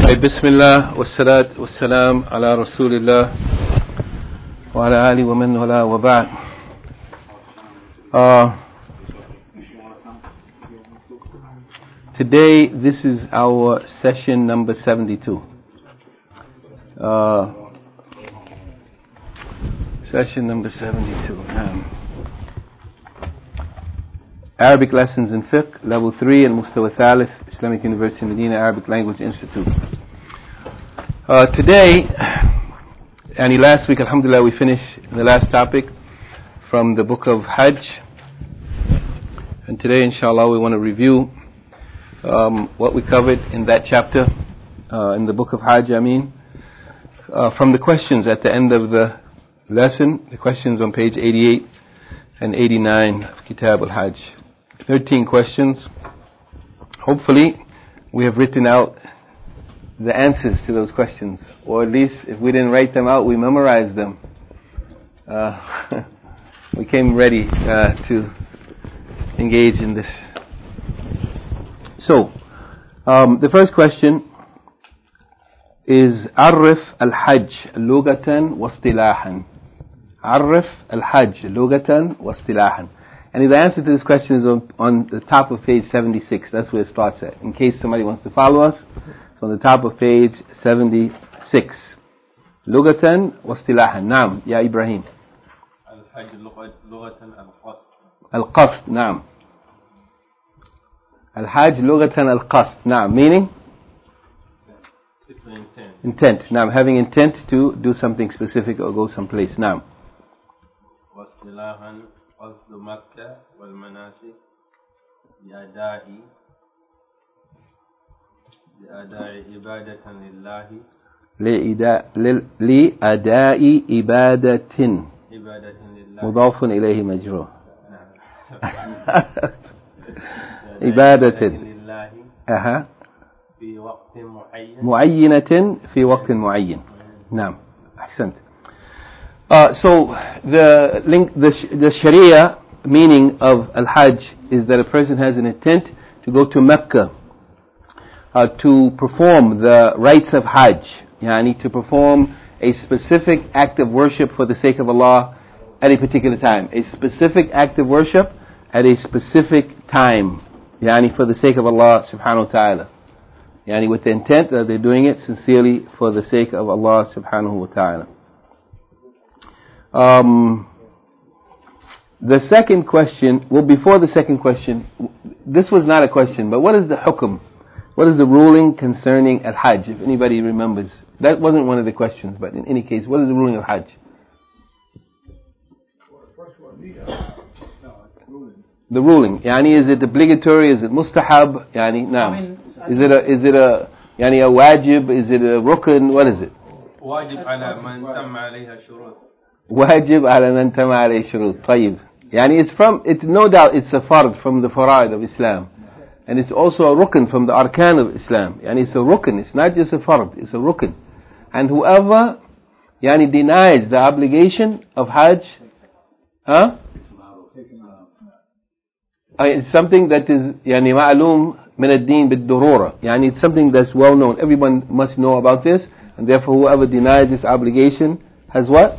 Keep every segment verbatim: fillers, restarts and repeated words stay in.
بسم الله والصلاة والسلام على رسول الله وعلى آله ومن والاه وبعد. Uh, today, this is our session number seventy-two. Uh, session number seventy-two. Um, Arabic lessons in fiqh, level three, and Mustawa Thalith, Islamic University Medina Arabic Language Institute. Uh, today, and last week, alhamdulillah, we finished the last topic from the book of Hajj. And today, inshallah, we want to review um, what we covered in that chapter, uh, in the book of Hajj, I mean, uh, from the questions at the end of the lesson, the questions on page eighty-eight and eighty-nine of Kitab al-Hajj. thirteen questions. Hopefully, we have written out the answers to those questions, or at least if we didn't write them out, we memorized them. Uh, we came ready uh, to engage in this. So, um, the first question is عرف الحج لغة واصطلاحا. عرف الحج لغة واصطلاحا. And the answer to this question is on, on the top of page seventy-six. That's where it starts at. In case somebody wants to follow us, it's on the top of page seventy-six. لغة واصطلاحا. نعم يا إبراهيم. الحج لغة القصد. القصد. نعم. الحج لغة القصد. نعم. Meaning? Intent. Intent. نعم. Having intent to do something specific or go someplace. نعم. واصطلاحا قصد مكة والمناسك لأداء لأداء عبادة لله لأداء لأداء عبادة عبادة لله مضاف إليه مجرور عبادة لله أها في وقت معين معينة في وقت معين. نعم. أحسنت. Uh, so the link, the, the Sharia meaning of Al-Hajj is that a person has an intent to go to Mecca uh, to perform the rites of Hajj, yani to perform a specific act of worship for the sake of Allah at a particular time, a specific act of worship at a specific time, yani for the sake of Allah subhanahu wa ta'ala, yani with the intent that they're doing it sincerely for the sake of Allah subhanahu wa ta'ala. Um, the second question, well, before the second question, this was not a question, but what is the hukm? What is the ruling concerning al-Hajj? If anybody remembers, that wasn't one of the questions, but in any case, what is the ruling of Hajj? The ruling, yani is it obligatory? Is it mustahab? Yani, naam. Is it a, is it a, yani a wajib? Is it a rukn? What is it? واجب على من تم عليها شروط. واجب على من تم عليه شروط. طيب. يعني it's from, it's no doubt it's a fard from the fara'id of Islam. And it's also a rukn from the arkan of Islam. Yani it's a rukn, it's not just a fard, it's a rukn. And whoever yani denies the obligation of Hajj, huh? Uh, it's something that is يعني معلوم من الدين بالضرورة. يعني it's something that's well known. Everyone must know about this. And therefore whoever denies this obligation has what?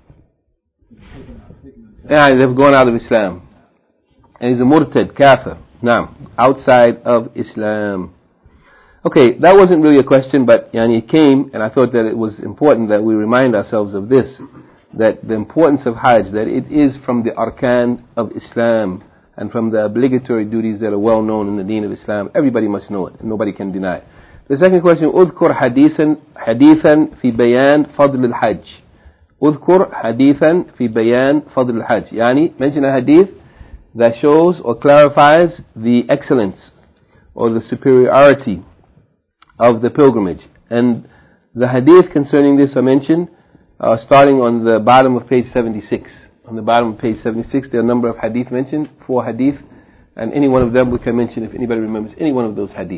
Yeah, they've gone out of Islam. And he's a murtad, kafir. Now, outside of Islam. Okay, that wasn't really a question, but yani, it came, and I thought that it was important that we remind ourselves of this, that the importance of Hajj, that it is from the arkan of Islam, and from the obligatory duties that are well known in the deen of Islam. Everybody must know it, and nobody can deny it. The second question, اذكر حديثا حديثا في بيان فضل الحج. اذكر حديثا في بيان فضل الحج. يعني mention a hadith that shows or clarifies the excellence or the superiority of the pilgrimage. And the hadith concerning this are mentioned uh, starting on the bottom of page seventy-six. On the bottom of page seventy-six there are a number of hadith mentioned, four hadith, and any one of them we can mention if anybody remembers any one of those hadith.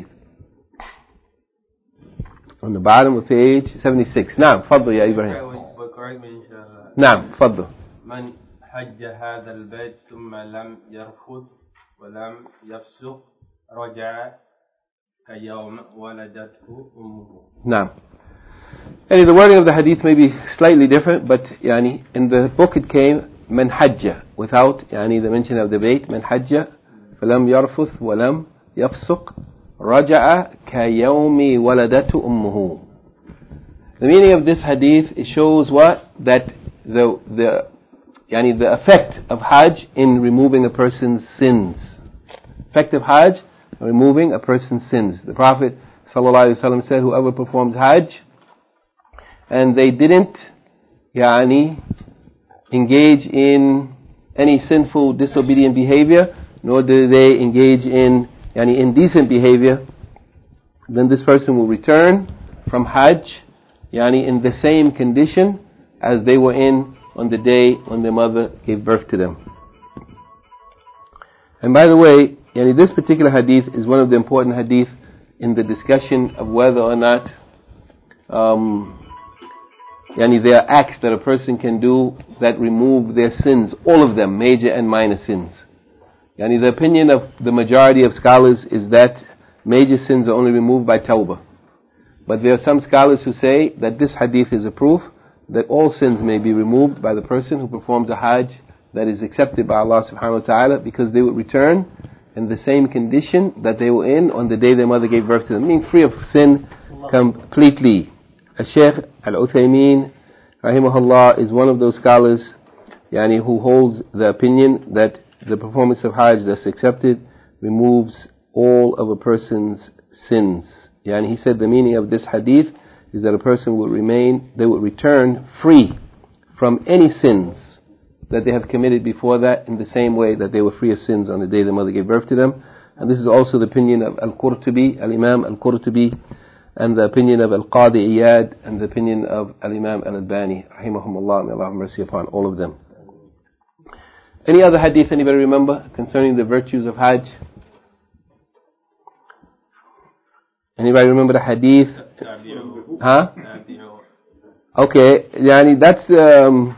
On the bottom of page seventy-six. نعم فضل يا إبراهيم. نعم فضل. من حج هذا البيت ثم لم يرفض ولم يفسق رجع كيوم ولدته أمه. Now, and the wording of the hadith may be slightly different, but yani, in the book it came من حج without yani, the mention of the bait من حج فلم يرفث ولم يفسق رجع كيوم ولدته أمه. The meaning of this hadith, it shows what? That the the yani, the effect of Hajj in removing a person's sins. Effect of Hajj, removing a person's sins. The Prophet ﷺ said, whoever performs Hajj and they didn't yani, engage in any sinful, disobedient behavior, nor did they engage in yani, indecent behavior, then this person will return from Hajj yani, in the same condition as they were in on the day when their mother gave birth to them. And by the way, yani, this particular hadith is one of the important hadith in the discussion of whether or not um, yani, there are acts that a person can do that remove their sins, all of them, major and minor sins. Yani, the opinion of the majority of scholars is that major sins are only removed by tawbah. But there are some scholars who say that this hadith is a proof that all sins may be removed by the person who performs a hajj that is accepted by Allah subhanahu wa ta'ala, because they would return in the same condition that they were in on the day their mother gave birth to them, meaning free of sin completely. Al-Shaykh Al-Uthaymeen rahimahullah is one of those scholars yani, who holds the opinion that the performance of hajj that's accepted removes all of a person's sins. Yani, he said the meaning of this hadith is that a person will remain, they will return free from any sins that they have committed before that, in the same way that they were free of sins on the day the mother gave birth to them. And this is also the opinion of Al-Qurtubi, Al-Imam Al-Qurtubi, and the opinion of Al-Qadi Iyad, and the opinion of Al-Imam Al-Albani, rahimahumullah, may Allah have mercy upon all of them. Any other hadith anybody remember concerning the virtues of Hajj? Anybody remember the hadith? Huh? Okay, yani that's um,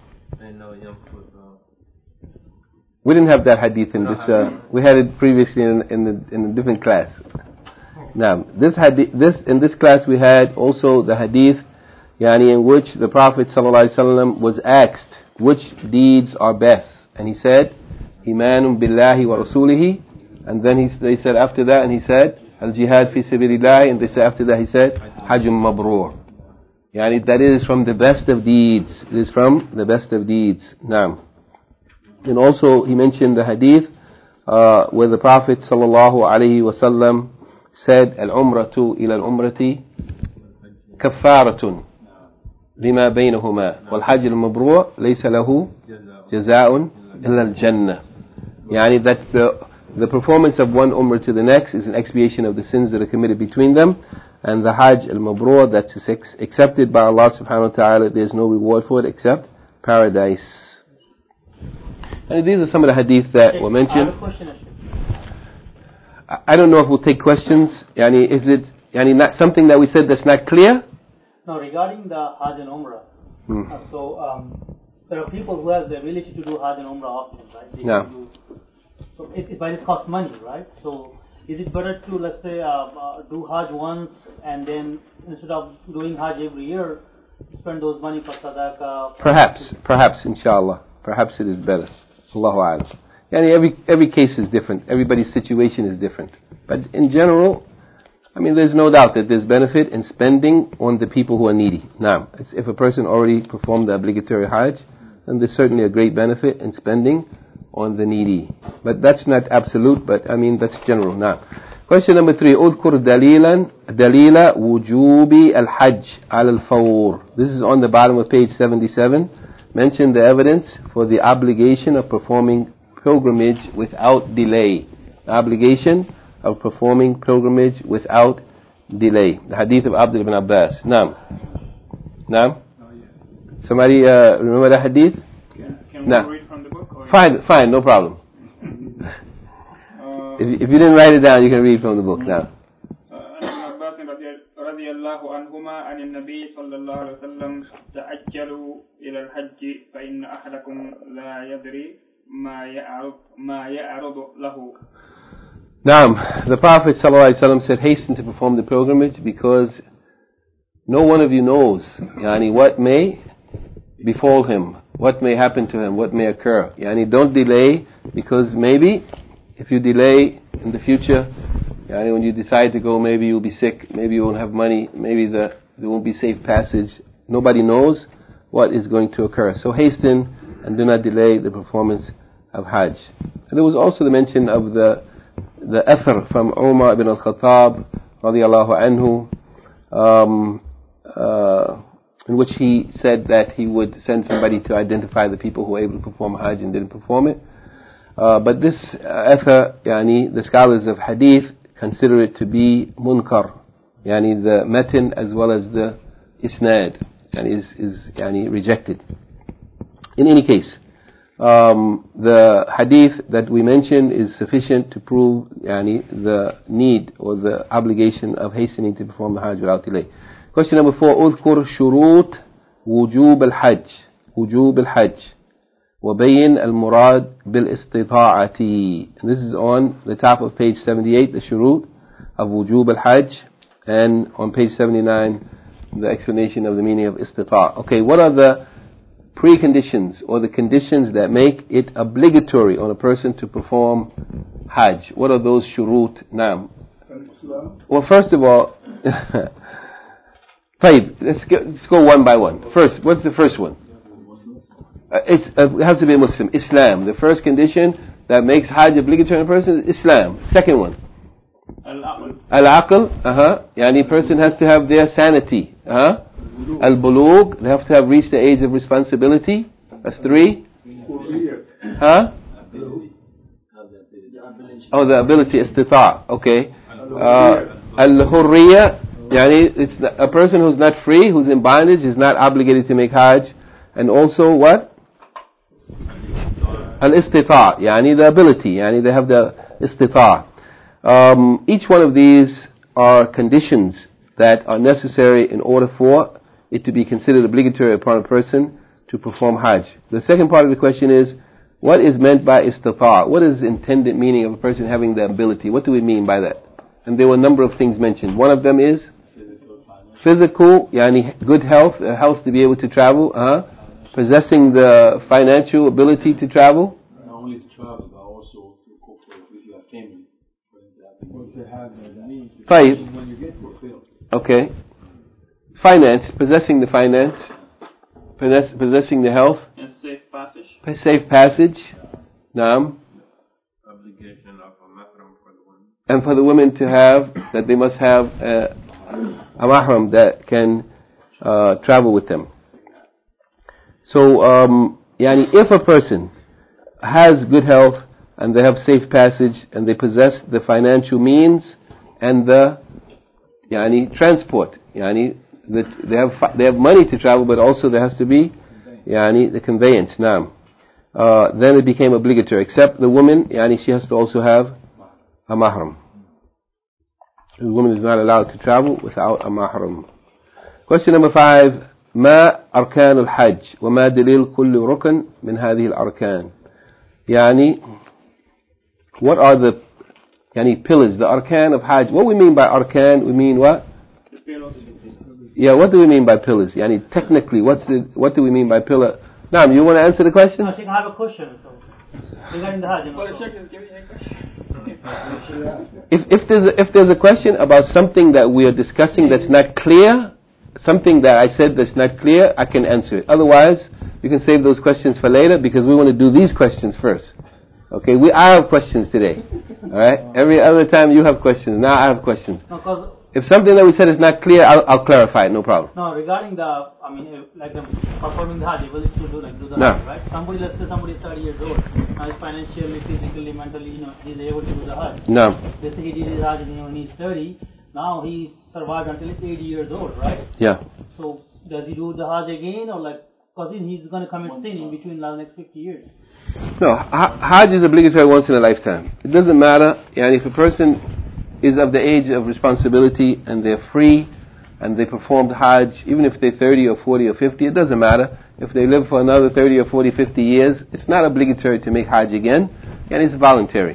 we didn't have that hadith in this. Uh, we had it previously in in, the, in a different class. Now, this hadith, this in this class we had also the hadith, yani in which the Prophet ﷺ was asked which deeds are best, and he said, "Imanun billahi wa rasulihi," and then he they said after that, and he said, "Al-jihad fi sabilillah," and they said after that he said, "Hajjum mabrur." Yani that is from the best of deeds. It is from the best of deeds. Now, and also he mentioned the hadith uh, where the Prophet sallallahu alaihi wasallam said, "Al-umratu ila al-umrati kaffaratun lima baynahuma, wal hajj al-mabrur laysa lahu jazaa'un illa al-jannah." Yani that the the performance of one umrah to the next is an expiation of the sins that are committed between them, and the hajj al-mabrur that's accepted by Allah subhanahu wa ta'ala, there's no reward for it except paradise. And these are some of the hadith that were mentioned. I have a question. I don't know if we'll take questions. Yani, is it yani not something that we said that's not clear? No, regarding the Hajj and Umrah. Hmm. Uh, so um, there are people who have the ability to do Hajj and Umrah often, right? They Yeah. do, so it, it, but it costs money, right? So is it better to, let's say, uh, uh, do Hajj once and then instead of doing Hajj every year, spend those money for sadaqah? Perhaps, perhaps, inshallah. Perhaps it is better. Allahu a'lam. Yani every every case is different. Everybody's situation is different. But in general, I mean, there's no doubt that there's benefit in spending on the people who are needy. Now, if a person already performed the obligatory Hajj, then there's certainly a great benefit in spending on the needy. But that's not absolute, but I mean, that's general. Now, question number three. أذكر دليلا دليل وجوب الحج على الفور. This is on the bottom of page seventy-seven. Mention the evidence for the obligation of performing pilgrimage without delay. The obligation of performing pilgrimage without delay. The hadith of Abdullah ibn Abbas. Naam. Naam? Somebody uh, remember the hadith? Can, can No. we read from the book? Or Fine, fine, no problem. uh, If, if you didn't write it down, you can read from the book now. عن ابن عباس رضي الله عنهما عن النبي صلى الله عليه وسلم تأجلوا إلى الحج فإن أحدكم لا يدري ما يعرض ما يعرض له Naam, the Prophet ﷺ said, hasten to perform the pilgrimage because no one of you knows yani, what may befall him, what may happen to him, what may occur. Yani, don't delay, because maybe if you delay in the future, yani, when you decide to go, maybe you'll be sick, maybe you won't have money, maybe the, there won't be safe passage. Nobody knows what is going to occur. So hasten and do not delay the performance of Hajj. And there was also the mention of the the athar from Umar ibn al-Khattab radiyallahu anhu, um, uh, in which he said that he would send somebody to identify the people who were able to perform Hajj and didn't perform it. Uh, but this athar, yani, the scholars of hadith consider it to be munkar, yani the matan as well as the isnad, yani is, is yani rejected. In any case, um, the hadith that we mentioned is sufficient to prove yani, the need or the obligation of hastening to perform the Hajj without delay. Question number four, اذكر شروط وجوب الحج وجوب الحج وبين المراد بالاستطاعة. This is on the top of page seventy-eight, the shurut of wujub al-hajj, and on page seventy-nine, the explanation of the meaning of istita'. Okay, what are the preconditions or the conditions that make it obligatory on a person to perform hajj? What are those shurut? Naam. Well, first of all, طيب, let's go, let's go one by one. First, what's the first one? Uh, it's, uh, it has to be a Muslim. Islam. The first condition that makes Hajj obligatory on a person is Islam. Second one. Al-aql. Al-aql. Uh-huh. Yani person has to have their sanity. Uh-huh. Al-bulugh. They have to have reached the age of responsibility. That's three. Huh? Oh, the ability. Istita'. Okay. Uh, Al-hurriya. Yani it's a person who's not free, who's in bondage, is not obligated to make Hajj. And also what? Al-istita', yani the ability, yani they have the istita'. Um, each one of these are conditions that are necessary in order for it to be considered obligatory upon a person to perform Hajj. The second part of the question is, what is meant by istita'? What is the intended meaning of a person having the ability? What do we mean by that? And there were a number of things mentioned. One of them is physical, yani good health, uh, health to be able to travel, uh, possessing the financial ability to travel. Not only to travel, but also to cope with your family. What to have the means when you get fulfilled. Okay. Finance, possessing the finance, possess, possessing the health. And safe passage. Safe passage. Naam. Obligation of a mahram for the women. And for the women to have, that they must have uh, a mahram that can uh, travel with them. So, um, yani if a person has good health and they have safe passage and they possess the financial means and the yani transport, yani that they have they have money to travel, but also there has to be yani the conveyance. Now, uh, then it became obligatory. Except the woman, yani she has to also have a mahram. The woman is not allowed to travel without a mahram. Question number five. ما أركان الحج وما دليل كل ركن من هذه الأركان. يعني what are the يعني pillars, the arkan of Hajj? What we mean by arkan? We mean what? Yeah, what do we mean by pillars? يعني technically, what's the what do we mean by pillar? Naam, you want to answer the question? No, she can have a question. So regarding the Hajj. You know, so. If if there's a, if there's a question about something that we are discussing that's not clear, something that I said that's not clear, I can answer it. Otherwise, you can save those questions for later because we want to do these questions first. Okay, we I have questions today. All right. Every other time you have questions. Now I have questions. No, if something that we said is not clear, I'll, I'll clarify it. No problem. No, regarding the, I mean, if, like the performing the Hajj, able to do like do the no. Hajj, right? Somebody, let's say somebody is thirty years old, now he's financially, physically, mentally, you know, he's able to do the Hajj. No. Let's say he did his Hajj, you know, when he's thirty. Now he survived until he's eighty years old, right? Yeah. So does he do the Hajj again, or like, because he's going to commit sin in between the next fifty years? No, Hajj is obligatory once in a lifetime. It doesn't matter, and if a person is of the age of responsibility and they're free and they performed Hajj, even if they're thirty or forty or fifty, it doesn't matter. If they live for another thirty or forty, fifty years, it's not obligatory to make Hajj again, and it's voluntary.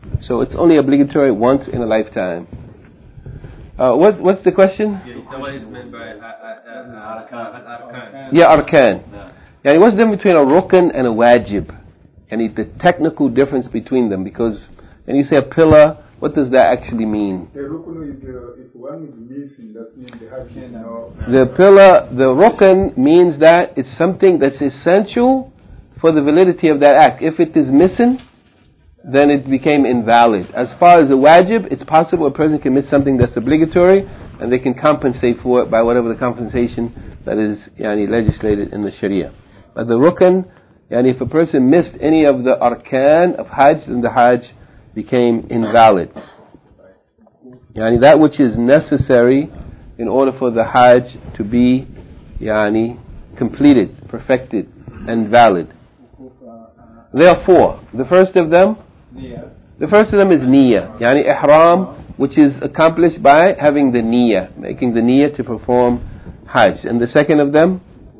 So it's only obligatory once in a lifetime. Uh, what, what's the question? Yeah, so what is meant by uh, uh, uh, arkan? Yeah, arkan. Yeah, what's the difference between a rukn and a wajib? And the technical difference between them, because when you say a pillar, what does that actually mean? The rukn is uh, if one is missing, that means the hajj can now. The pillar, the rukn means that it's something that's essential for the validity of that act. If it is missing, then it became invalid. As far as the wajib, it's possible a person can miss something that's obligatory, and they can compensate for it by whatever the compensation that is yani, legislated in the Sharia. But the rukn, yani, if a person missed any of the arkan of hajj, then the hajj became invalid. Yani, that which is necessary in order for the hajj to be yani, completed, perfected, and valid. There are four. The first of them, the first of them is niyyah, yani ihram, which is accomplished by having the niyyah, making the niyyah to perform hajj. And the second of them,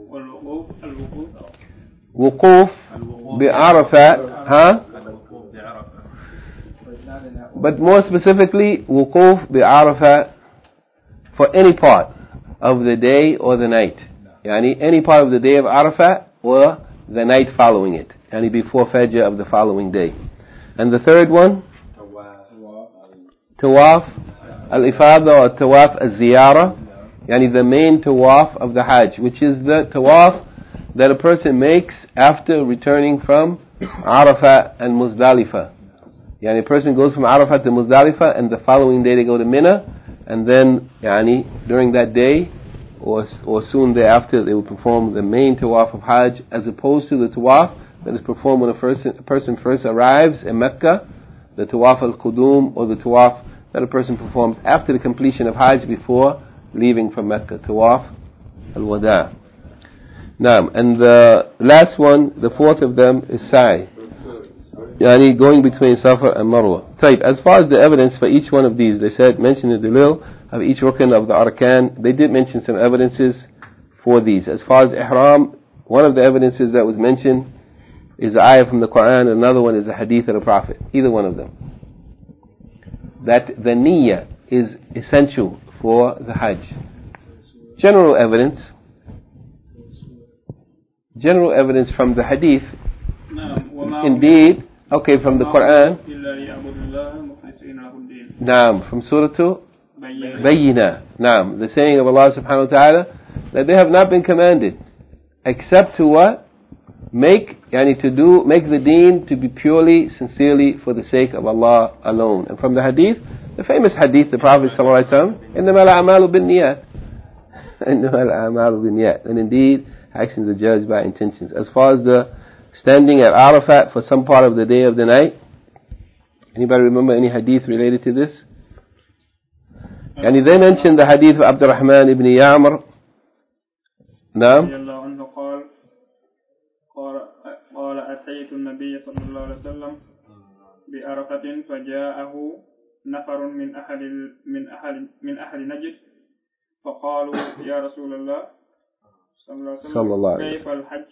wuquf bi Arafat, huh? But more specifically, wuquf bi Arafat for any part of the day or the night. Yani any part of the day of Arafat or the night following it. Yani before Fajr of the following day. And the third one, Tawaf al-Ifada or Tawaf al-Ziyara, yani the main Tawaf of the Hajj, which is the Tawaf that a person makes after returning from Arafat and Muzdalifah. Yani a person goes from Arafat to Muzdalifah, and the following day they go to Mina, and then yani during that day or or soon thereafter they will perform the main Tawaf of Hajj, as opposed to the Tawaf that is performed when a person, a person first arrives in Mecca, the Tawaf al-Qudum, or the Tawaf that a person performs after the completion of Hajj before leaving from Mecca, Tawaf al-Wada'. Naam, and the last one, the fourth of them is Sa'i, yani going between Safa and Marwa. Type, as far as the evidence for each one of these, they said, mention the dalil of each rukn of the arkan. They did mention some evidences for these. As far as ihram, one of the evidences that was mentioned is the ayah from the Quran, and another one is the hadith of the Prophet. Either one of them. That the niyyah is essential for the hajj. General evidence. General evidence from the hadith. Indeed, okay, from the Quran. Naam, from Surah Bayyinah. Naam, the saying of Allah subhanahu wa ta'ala, that they have not been commanded except to what? Make, yani to do, make the deen to be purely, sincerely for the sake of Allah alone. And from the hadith, the famous hadith, the Prophet sallallahu alaihi wasallam, إِنَّمَا الْأَعْمَالُ بِالنِّيَّاتِ إِنَّمَا الْأَعْمَالُ بِالنِّيَّاتِ. And indeed, actions are judged by intentions. As far as the standing at Arafat for some part of the day of the night, anybody remember any hadith related to this? And they mentioned the hadith of Abdurrahman ibn Ya'mar. Naam. قال أتيت النبي صلى الله عليه وسلم بعرفة فجاءه نفر من أهل من أهل من أهل نجد فقالوا يا رسول الله صلى الله عليه وسلم كيف الحج؟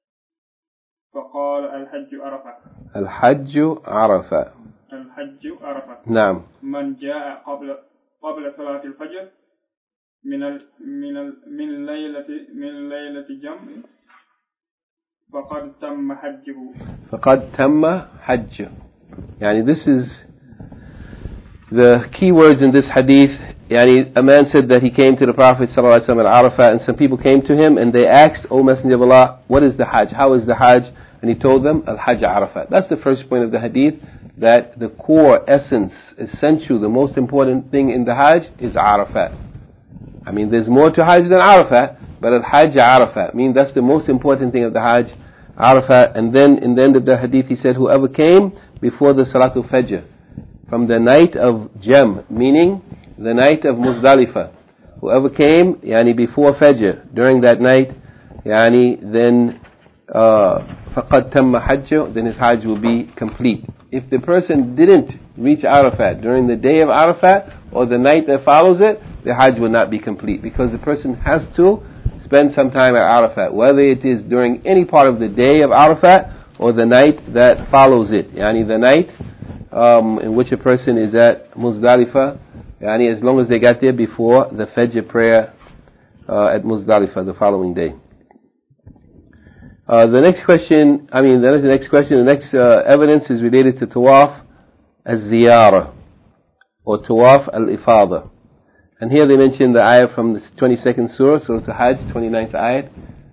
فقال الحج عرفة. الحج عرفة. الحج عرفة. نعم. من جاء قبل قبل صلاة الفجر من ال من ال من ليلة من ليلة جمع فقد تم حجه. فقد تم حجه. يعني this is the key words in this hadith. Yani a man said that he came to the Prophet sallallahu alaihi wasallam at Arafat, and some people came to him and they asked, O Messenger of Allah, what is the Hajj? How is the Hajj? And he told them, Al-Hajj Arafat. That's the first point of the hadith, that the core essence, essential, the most important thing in the Hajj is Arafat. I mean, there's more to Hajj than Arafat, but Al-Hajj Arafat, I mean, that's the most important thing of the Hajj, Arafat. And then in the end of the hadith he said, whoever came before the Salatul Fajr, from the night of Jam, meaning the night of Muzdalifah, whoever came, yani before Fajr, during that night, yani then فَقَدْ تَمَّ حَجَّهُ, then his Hajj will be complete. If the person didn't reach Arafat during the day of Arafat or the night that follows it, the Hajj will not be complete, because the person has to spend some time at Arafat, whether it is during any part of the day of Arafat or the night that follows it, yani the night um, in which a person is at Muzdalifah, yani as long as they got there before the Fajr prayer uh, at Muzdalifah the following day. Uh, the next question, I mean, the next question, the next uh, evidence is related to Tawaf al-Ziyarah or Tawaf al-Ifada. And here they mention the ayah from the twenty-second surah, Surah Al-Hajj, twenty-ninth ayah.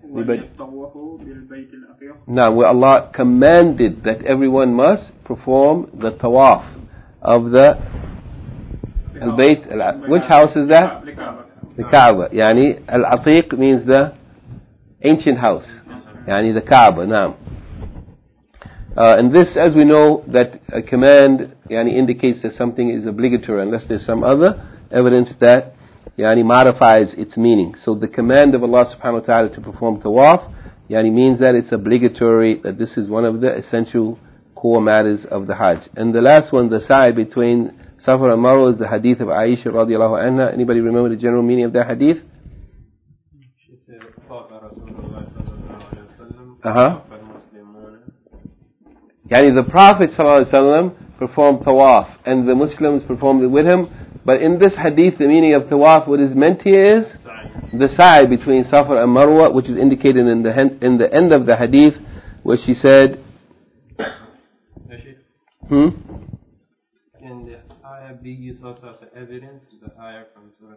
Now, where Allah commanded that everyone must perform the Tawaf of the Al-Bayt. Al- which house is that? The Kaaba. Yani, Al-Atiq means the ancient house. Yani the Kaaba, now. Uh, and this, as we know, that a command yani, indicates that something is obligatory unless there's some other evidence that yani, modifies its meaning. So the command of Allah subhanahu wa ta'ala to perform tawaf yani, means that it's obligatory, that this is one of the essential core matters of the Hajj. And the last one, the sa'i between Safa and Marwa, is the hadith of Aisha radiallahu anha. Anybody remember the general meaning of that hadith? She said, Rasulullah sallallahu alayhi wa sallam, uh-huh. Yani the Prophet sallallahu alayhi wa sallam performed tawaf and the Muslims performed it with him. But in this hadith, the meaning of tawaf, what is meant here is the sa'i between Safa and Marwa, which is indicated in the in the end of the hadith, where she said, hmm? Can the ayah be used also as evidence, the ayah from Surah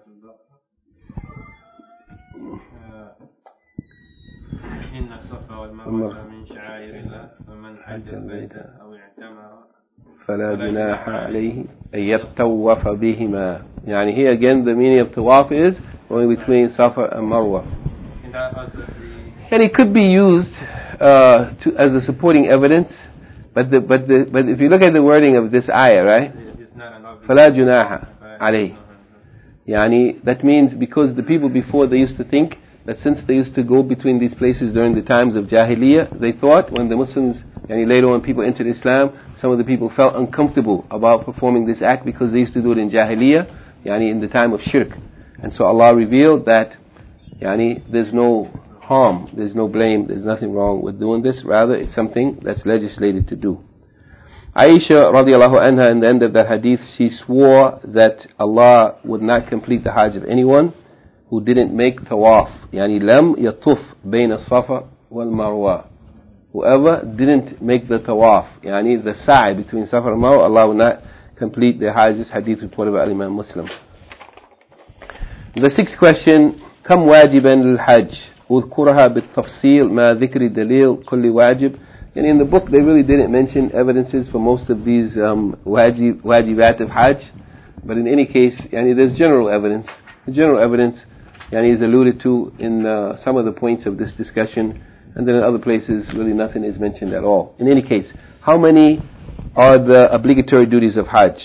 Al-Baqarah? إن الصفا والمروة من شعائر الله ومن حج البيت أو اعتمر فلا جناح عليه أن يطوف بهما. يعني here again the meaning of tawaf is going between Safa and Marwa. And it could be used uh, to, as a supporting evidence, but the, but the, but if you look at the wording of this ayah, right? فلا جناح عليه. يعني that means because the people before, they used to think that since they used to go between these places during the times of Jahiliyyah, they thought when the Muslims, and later on people entered Islam, some of the people felt uncomfortable about performing this act because they used to do it in Jahiliyyah, yani in the time of Shirk. And so Allah revealed that yani there's no harm, there's no blame, there's nothing wrong with doing this, rather it's something that's legislated to do. Aisha radiallahu anha, in the end of that hadith, she swore that Allah would not complete the Hajj of anyone who didn't make tawaf. Yani lam yatuf bayna Safa wal Marwa. Whoever didn't make the tawaf, yani the sa'i between Safa and Marwa, Allah will not complete the Hajj. This hadith reported by Imam Muslim. The sixth question, كم واجبا للحج اذكرها بالتفصيل مع ذكر دليل كل واجب. And in the book they really didn't mention evidences for most of these um, wajib, wajibat of Hajj, but in any case, yani there's general evidence. The general evidence yani is alluded to in uh, some of the points of this discussion, and then in other places really nothing is mentioned at all. In any case, how many are the obligatory duties of Hajj?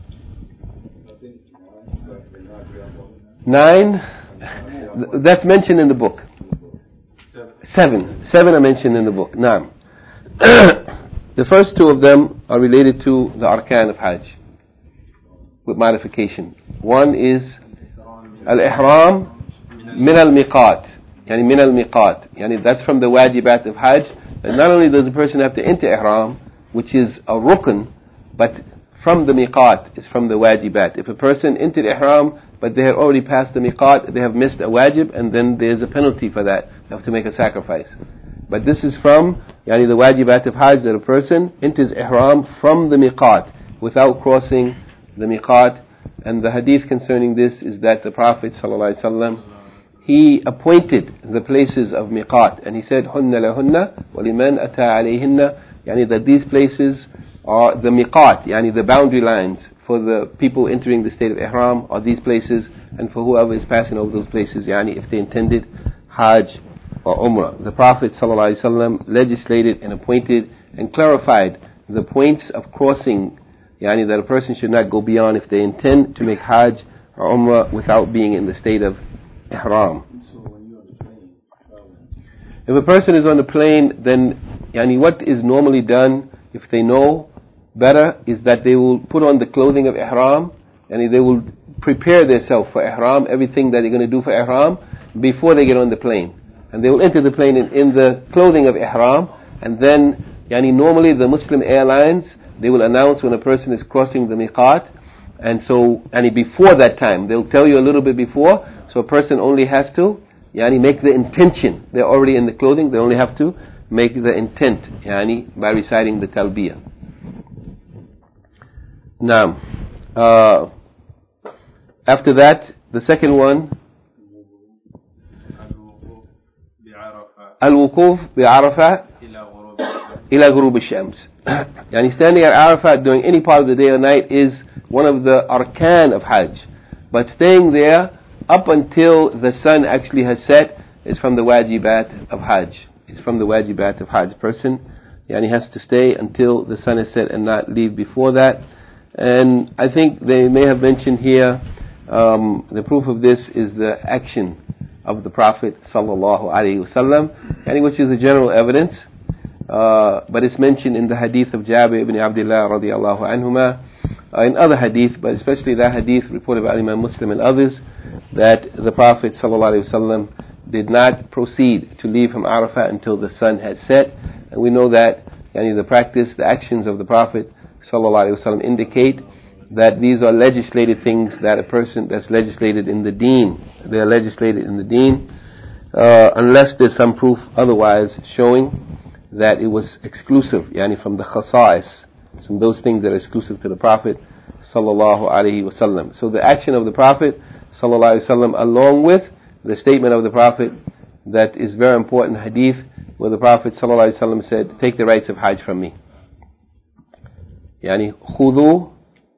Nine. That's mentioned in the book. Seven. Seven are mentioned in the book. Naam. The first two of them are related to the arkan of Hajj with modification. One is al-ihram min al-miqat. Yani min al-miqat. Yani that's from the wajibat of Hajj. And not only does the person have to enter ihram, which is a rukn, but from the miqat is from the wajibat. If a person entered ihram but they had already passed the miqat, they have missed a wajib, and then there's a penalty for that. They have to make a sacrifice. But this is from yani the wajibat of Hajj, that a person enters ihram from the miqat without crossing the miqat. And the hadith concerning this is that the Prophet ﷺ, he appointed the places of miqat, and he said, "Hunna lahunna wa liman ata alayhinna," yani that these places are the miqat, yani the boundary lines for the people entering the state of ihram are these places, and for whoever is passing over those places, yani if they intended Hajj or Umrah. The Prophet ﷺ legislated and appointed and clarified the points of crossing, yani that a person should not go beyond if they intend to make Hajj or Umrah without being in the state of ihram. If a person is on the plane, then yani what is normally done, if they know better, is that they will put on the clothing of ihram, and they will prepare themselves for ihram, everything that they're going to do for ihram before they get on the plane. And they will enter the plane in, in the clothing of ihram, and then yani normally the Muslim airlines, they will announce when a person is crossing the miqat, and so, and before that time, they'll tell you a little bit before, so a person only has to, yani, make the intention. They're already in the clothing, they only have to make the intent, yani, by reciting the talbiyah. Now, uh, after that, the second one, Al-Wukuf bi-Arafah ila ghurub al-shams. Yani standing at Arafat during any part of the day or night is one of the arkan of Hajj. But staying there up until the sun actually has set is from the wajibat of Hajj. It's from the wajibat of Hajj. Person, yani, has to stay until the sun is set and not leave before that. And I think they may have mentioned here, um, the proof of this is the action of the Prophet sallallahu alaihi wasallam, and which is a general evidence, uh, but it's mentioned in the hadith of Jabir ibn Abdullah radiallahu anhuma, uh, in other hadith, but especially that hadith reported by Imam Muslim and others, that the Prophet sallallahu alaihi wasallam did not proceed to leave from Arafat until the sun had set, and we know that, yani, the practice, the actions of the Prophet sallallahu alaihi wasallam indicate that these are legislated things that a person that's legislated in the deen. They are legislated in the deen, uh, unless there's some proof otherwise showing that it was exclusive, yani, from the khasa'is, some those things that are exclusive to the Prophet sallallahu alaihi wasallam. So the action of the Prophet sallallahu alaihi wasallam, along with the statement of the Prophet, that is very important hadith, where the Prophet sallallahu alaihi wasallam said, "Take the rights of Hajj from me." Yani, khudhu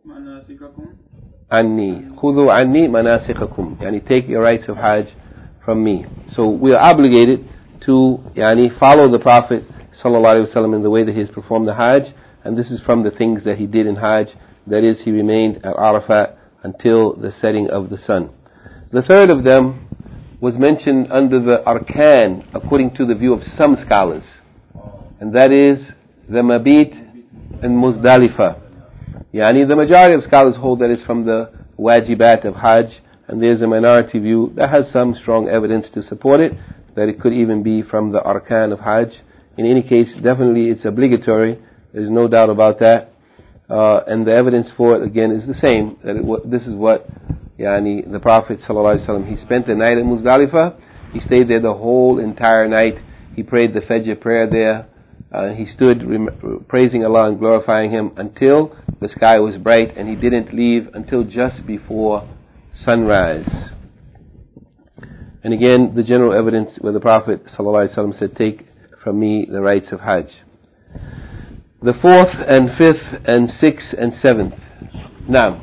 anni, khudhu anni manasikakum. Yani, take your rights of Hajj from me. So we are obligated to, yani, follow the Prophet sallallahu alaihi wasallam in the way that he has performed the Hajj, and this is from the things that he did in Hajj. That is, he remained at Arafat until the setting of the sun. The third of them was mentioned under the arkan, according to the view of some scholars, and that is the mabit and Muzdalifah. Yani, the majority of scholars hold that it's from the wajibat of Hajj, and there's a minority view that has some strong evidence to support it, that it could even be from the arkan of Hajj. In any case, definitely it's obligatory, there's no doubt about that, uh, and the evidence for it again is the same, that it, this is what, yani, the Prophet ﷺ, he spent the night at Muzdalifah, he stayed there the whole entire night, he prayed the Fajr prayer there, Uh, he stood rem- praising Allah and glorifying Him until the sky was bright, and he didn't leave until just before sunrise. And again, the general evidence where the Prophet ﷺ said, "Take from me the rights of Hajj." The fourth and fifth and sixth and seventh. Now,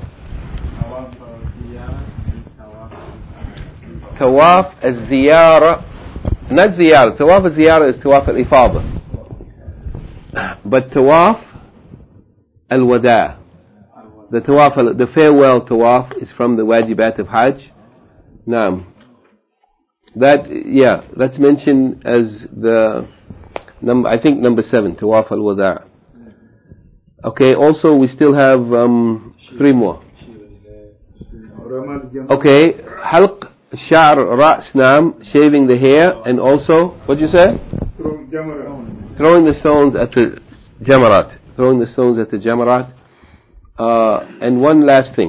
Tawaf az-ziyara, not ziyara. Tawaf az-ziyara is Tawaf al-ifada. But Tawaf al-wada, the Tawaf, the farewell Tawaf, is from the wajibat of Hajj. Naam. That, yeah, that's mentioned as the number, I think number seven, Tawaf al-wada. Okay, also we still have um, three more. Okay, halq, sha'r, ra's, naam, shaving the hair, and also, what did you say? Throwing the stones at the Jamarat. Throwing the stones at the Jamarat. Uh, and one last thing.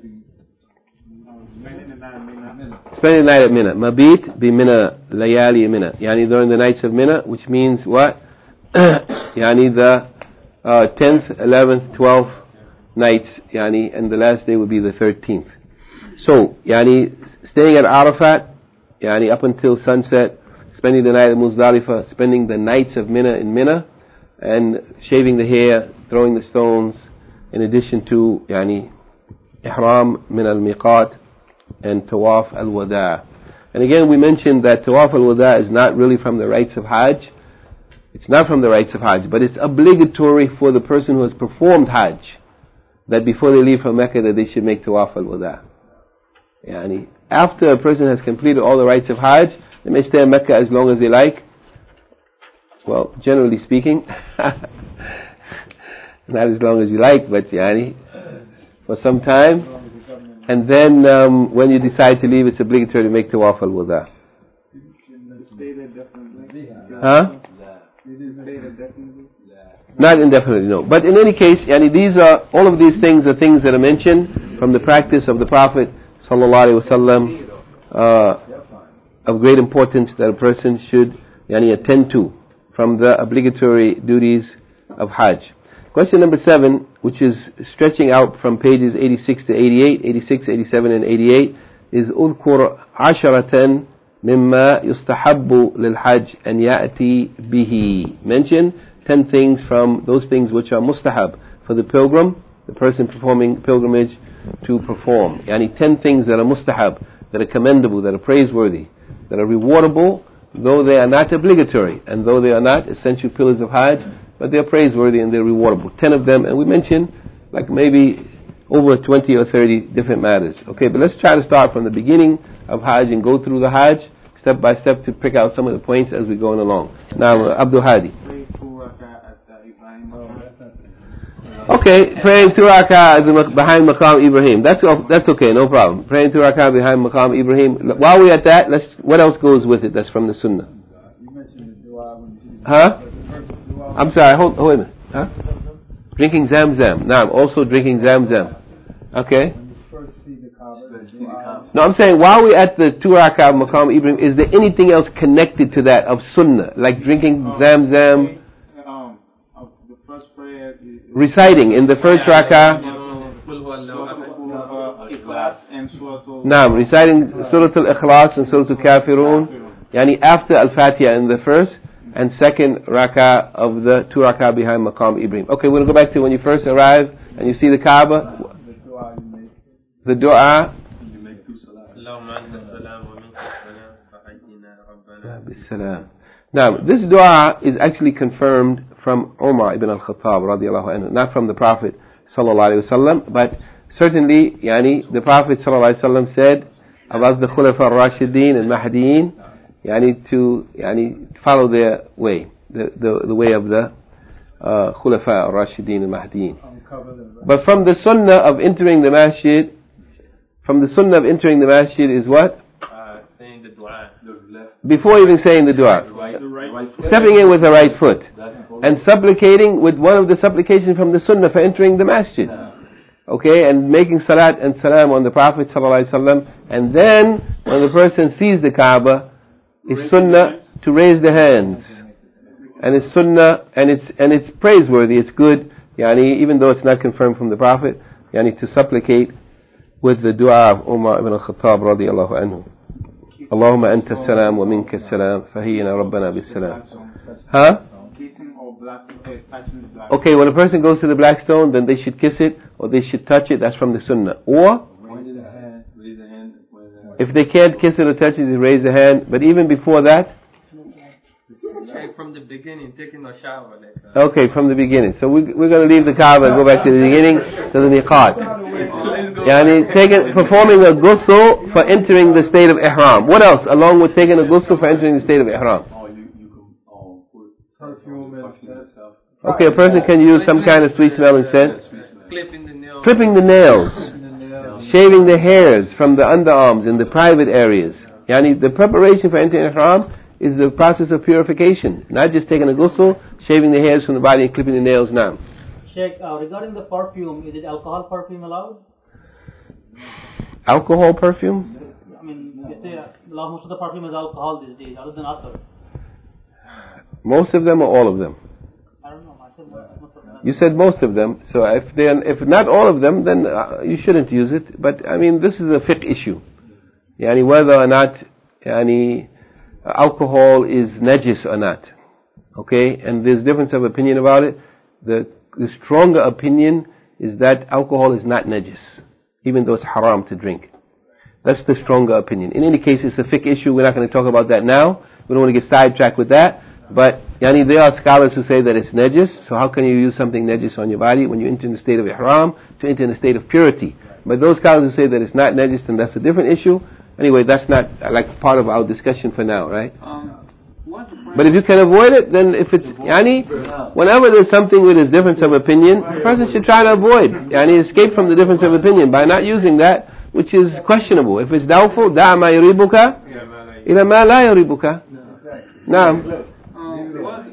Spending the night at Mina. Mabit bi Mina, layali Mina. Yani during the nights of Mina, which means what? Yani the uh, tenth, eleventh, twelfth nights. Yani, and the last day would be the thirteenth. So, yani staying at Arafat, yani up until sunset, spending the night at Muzdalifah, spending the nights of Mina in Mina, and shaving the hair, throwing the stones, in addition to yani ihram min al-miqat and tawaf al-wada. And again, we mentioned that tawaf al-wada is not really from the rites of Hajj. It's not from the rites of Hajj, but it's obligatory for the person who has performed Hajj, that before they leave from Mecca, that they should make tawaf al-wada. Yani after a person has completed all the rites of Hajj, they may stay in Mecca as long as they like. Well, generally speaking, not as long as you like, but yani, for some time. And then um, when you decide to leave, it's obligatory to make tawaf al-wada. Huh? Not indefinitely, no. But in any case, yani these are, all of these things are things that are mentioned from the practice of the Prophet sallallahu alaihi wasallam, uh, of great importance that a person should yani attend to from the obligatory duties of Hajj. Question number seven, which is stretching out from pages eighty-six to eighty-eight, eighty-six, eighty-seven and eighty-eight, is أذكر عشرة مما يستحب للحج أن يأتي به. Mention ten things from those things which are mustahab for the pilgrim, the person performing pilgrimage, to perform. Yani ten things that are mustahab, that are commendable, that are praiseworthy, that are rewardable, though they are not obligatory, and though they are not essential pillars of Hajj, but they are praiseworthy and they are rewardable. Ten of them, and we mentioned like maybe over twenty or thirty different matters. Okay, but let's try to start from the beginning of Hajj and go through the Hajj step by step to pick out some of the points as we're going along. Now, uh, Abdul Hadi. Okay, praying two rak'ah behind Maqam Ibrahim. That's that's okay, no problem. Praying two rak'ah behind Maqam Ibrahim. While we're at that, let's. What else goes with it? That's from the Sunnah. Huh? I'm sorry. Hold, hold a minute. Huh? Drinking Zamzam. Now, also drinking Zamzam. Okay. No, I'm saying while we're at the two rak'ah Maqam Ibrahim, is there anything else connected to that of Sunnah, like drinking Zamzam? Reciting in the first rak'ah. Naam, reciting Surah Al-Ikhlas and Surah Al-Kafirun. Yani after Al-Fatiha in the first and second rak'ah of the two rak'ah behind Maqam Ibrahim. Okay, we'll go back to when you first arrive and you see the Kaaba. The dua. Now, this dua is actually confirmed from Umar ibn al-Khattab radiallahu anhu, not from the Prophet sallallahu alaihi wasallam, but certainly, yani, the Prophet sallallahu alaihi wasallam said about the Khulafa al-Rashideen and Mahdiyin, yani, to yani, follow their way, the, the, the way of the uh, Khulafa al-Rashideen and Mahdiyin. But from the sunnah of entering the masjid, from the sunnah of entering the masjid is what? Uh, saying the dua. Before even saying the dua. Stepping in with the right foot. And supplicating with one of the supplications from the sunnah for entering the masjid. Okay, and making salat and salam on the Prophet sallallahu alaihi wasallam. And then, when the person sees the Kaaba, it's sunnah to raise the hands. And it's sunnah, and it's and it's praiseworthy, it's good, yani, even though it's not confirmed from the Prophet, yani, to supplicate with the dua of Umar ibn al-Khattab radiyallahu anhu. Allahumma anta salam wa minka salam, fahiyyina rabbana bis salam. Huh? Okay, when a person goes to the black stone, then they should kiss it, or they should touch it, that's from the sunnah. Or, if they can't kiss it or touch it, they raise the hand. But even before that, like from the beginning, taking a shower. Like that. Okay, from the beginning. So we, we're going to leave the Kaaba and go back to the beginning, to the miqat. Yani, taking, performing a ghusl for entering the state of ihram. What else, along with taking a ghusl for entering the state of ihram? Okay, a person can use some kind of sweet smelling scent. Clipping the nails. Clipping the nails. Shaving the hairs from the underarms in the private areas. Yani, the preparation for entering ihram is the process of purification. Not just taking a ghusl, shaving the hairs from the body and clipping the nails now. Sheikh, uh, regarding the perfume, is it alcohol perfume allowed? Alcohol perfume? I mean, you say uh, most of the perfume is alcohol these days, other than other. Most of them or all of them? I don't know. I said most of them. You said most of them. So if they, if not all of them, then uh, you shouldn't use it. But I mean, this is a fiqh issue. Yani, whether or not yani, alcohol is najis or not. Okay? And there's difference of opinion about it. The, the stronger opinion is that alcohol is not najis, even though it's haram to drink. That's the stronger opinion. In any case, it's a fiqh issue. We're not going to talk about that now. We don't want to get sidetracked with that. But yani, there are scholars who say that it's najis. So how can you use something najis on your body when you enter in the state of ihram to enter in the state of purity? But those scholars who say that it's not najis, then that's a different issue. Anyway, that's not like part of our discussion for now, right? Um, but if you can avoid it, then if it's yani, whenever there's something with a difference of opinion, the person should try to avoid yani, escape from the difference of opinion by not using that which is questionable. If it's doubtful, da ma yuribuka ila ma la yuribuka. Naam. Um, what's, what's the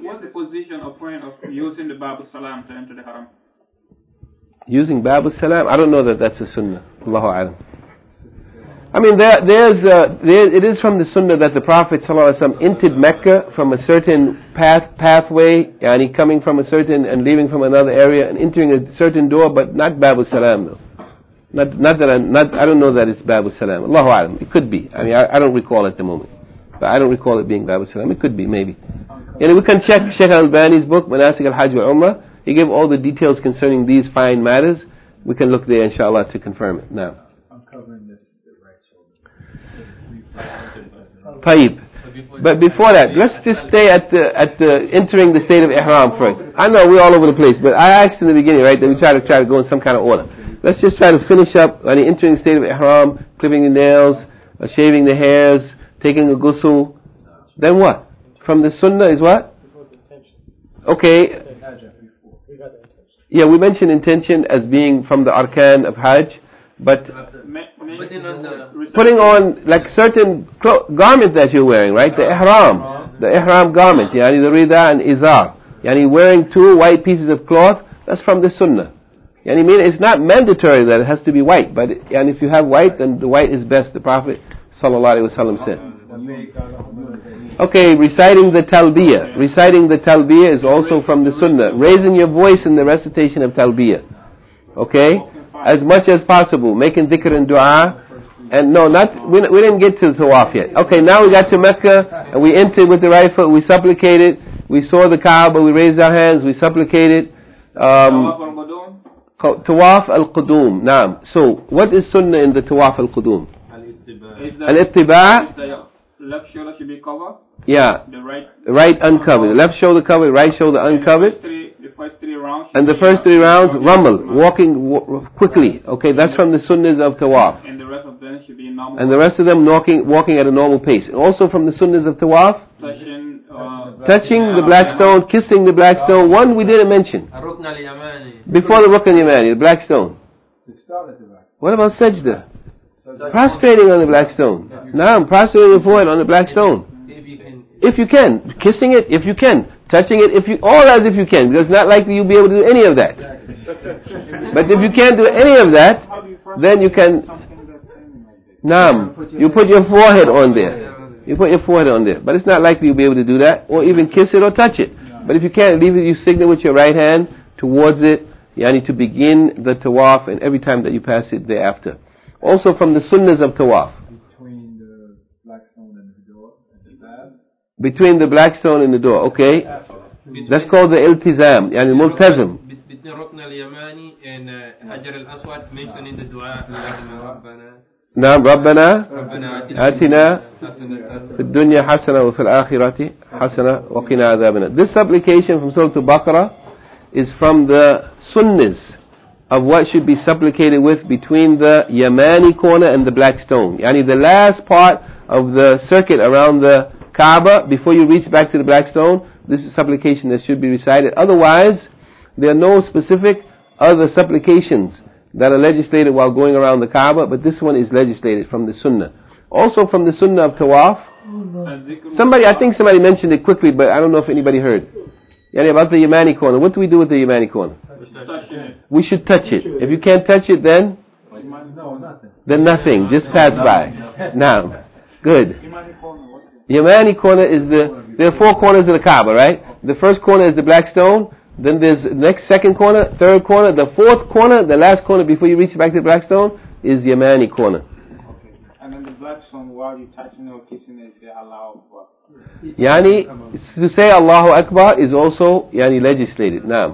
position or point of using the Bab al-Salam to enter the Haram? Using Bab al-Salam? I don't know that that's a sunnah. Allahu A'lam. I mean, there, there's, uh, there, it is from the sunnah that the Prophet ﷺ entered Mecca from a certain path, pathway, yani coming from a certain and leaving from another area and entering a certain door, but not Bab al-Salam though. Not, not that I, not, I don't know that it's Bab al-Salam. Allahu A'lam. It could be. I mean, I, I don't recall at the moment. But I don't recall it being Bab al-Salam. It could be, maybe. Yani we can check Shaykh al-Albani's book, Manasik al-Hajj wal-Umrah. He gave all the details concerning these fine matters. We can look there, inshallah, to confirm it. Now. I'm covering this. Tayyib. But before that, let's just stay at the at the entering the state of ihram first. I know we're all over the place, but I asked in the beginning, right, that we try to try to go in some kind of order. Let's just try to finish up on the entering the state of ihram, clipping the nails, uh, shaving the hairs, taking a ghusl. Then what? From the sunnah is what? Okay. Yeah, we mentioned intention as being from the arkan of Hajj, but putting on like certain clo- garment that you're wearing, right? The ihram, the ihram garment, yani the rida and izar, yani wearing two white pieces of cloth. That's from the sunnah. Yani mean it's not mandatory that it has to be white, but it, and if you have white, then the white is best. The Prophet sallallahu alaihi wasallam said. Okay, reciting the talbiyah. Reciting the talbiyah is also from the sunnah. Raising your voice in the recitation of talbiyah. Okay, as much as possible, making dhikr and dua. And no, not we, we didn't get to the tawaf yet. Okay, now we got to Mecca and we entered with the right foot. We supplicated. We saw the Kaaba. We raised our hands. We supplicated. Um, tawaf al-qudum. Naam. So, what is sunnah in the tawaf al-qudum? Al-ittiba'. Left shoulder should be covered. Yeah. The right. Right uncovered. Left shoulder covered. Right shoulder uncovered. The first three rounds. And the first three rounds, rumble, walking w- quickly. Okay, that's from the sunnahs of tawaf. And the rest of them should be normal. And the rest of them walking, walking at a normal pace. And also from the sunnahs of tawaf, touching, uh, touching the black stone, kissing the black stone. One we didn't mention. Before the Rukn al-Yamani, the black stone. What about sajda? Prostrating on the black stone. Naam, prostrating your forehead on the black stone. If you can. Kissing it, if you can. Touching it, if you, all as if you can. Because it's not likely you'll be able to do any of that. But if you can't do any of that, then you can. Naam, you put your forehead on there. You put your forehead on there. But it's not likely you'll be able to do that. Or even kiss it or touch it. But if you can't, leave it, you signal with your right hand towards it. You need to begin the tawaf, and every time that you pass it thereafter. Also from the sunnahs of tawaf. Between the black stone and the door, and the bab. Between the black stone and the door, okay. That's called the iltizam, yani multazim. Between Rukn al-Yamani and Hajar al-Aswad, mentioned in the dua, Rabbana. نعم ربنا آتنا في الدنيا حسنة وفي الآخرة حسنة وقنا عذاب النار. This supplication from Surah Al-Baqarah is from the sunnahs of what should be supplicated with between the Yamani corner and the black stone. Yani the last part of the circuit around the Kaaba before you reach back to the black stone. This is supplication that should be recited. Otherwise, there are no specific other supplications that are legislated while going around the Kaaba, but this one is legislated from the Sunnah. Also from the Sunnah of Tawaf. Somebody, I think somebody mentioned it quickly, but I don't know if anybody heard. Yani about the Yamani corner. What do we do with the Yamani corner? We should touch it. If you can't touch it, then? Then nothing. Just pass by. Now, good. Yamani corner is the, there are four corners of the Kaaba, right? The first corner is the black stone. Then there's the next second corner, third corner, the fourth corner, the last corner before you reach back to the black stone is Yamani corner. Okay. And then the black stone, while you're touching it or kissing it, say Allahu Akbar. Yani, to say Allahu Akbar is also yani legislated. Naam.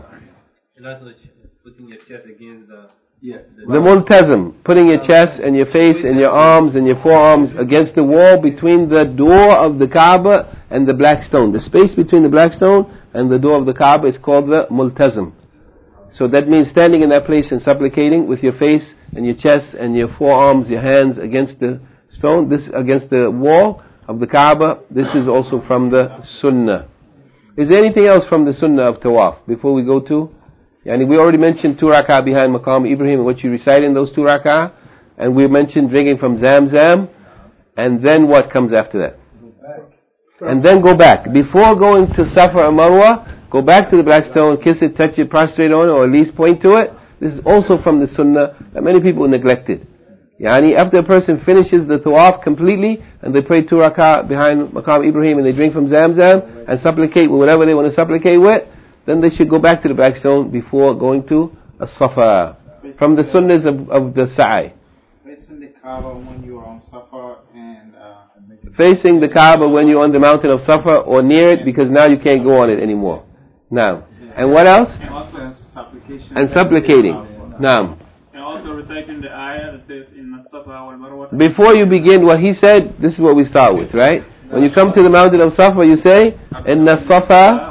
Putting your chest against the Yeah. The multazim, putting your chest and your face and your arms and your forearms against the wall between the door of the Kaaba and the black stone. The space between the black stone and the door of the Kaaba is called the multazim. So that means standing in that place and supplicating with your face and your chest and your forearms, your hands against the stone, this against the wall of the Kaaba. This is also from the Sunnah. Is there anything else from the Sunnah of Tawaf before we go to? Yani we already mentioned two rak'ah behind Maqam Ibrahim and what you recite in those two rak'ah. And we mentioned drinking from Zamzam. And then what comes after that? And then go back. Before going to Safa and Marwa, go back to the black stone, kiss it, touch it, prostrate on it, or at least point to it. This is also from the sunnah that many people neglected. Yani after a person finishes the tawaf completely, and they pray two rak'ah behind Maqam Ibrahim, and they drink from Zamzam, and supplicate with whatever they want to supplicate with, then they should go back to the black stone before going to a Safa. From the sunnahs of, of the sa'i. Facing the Kaaba when you are on Safa and uh, facing the Kaaba when you're on the mountain of Safa or near it, because now you can't go on it anymore. Now, and what else? And also supplication. And supplicating. Now, and also reciting the ayah that says in Safa wal Marwa. Before you begin what he said, this is what we start with, right? When you come to the mountain of Safa, you say, Inna Safa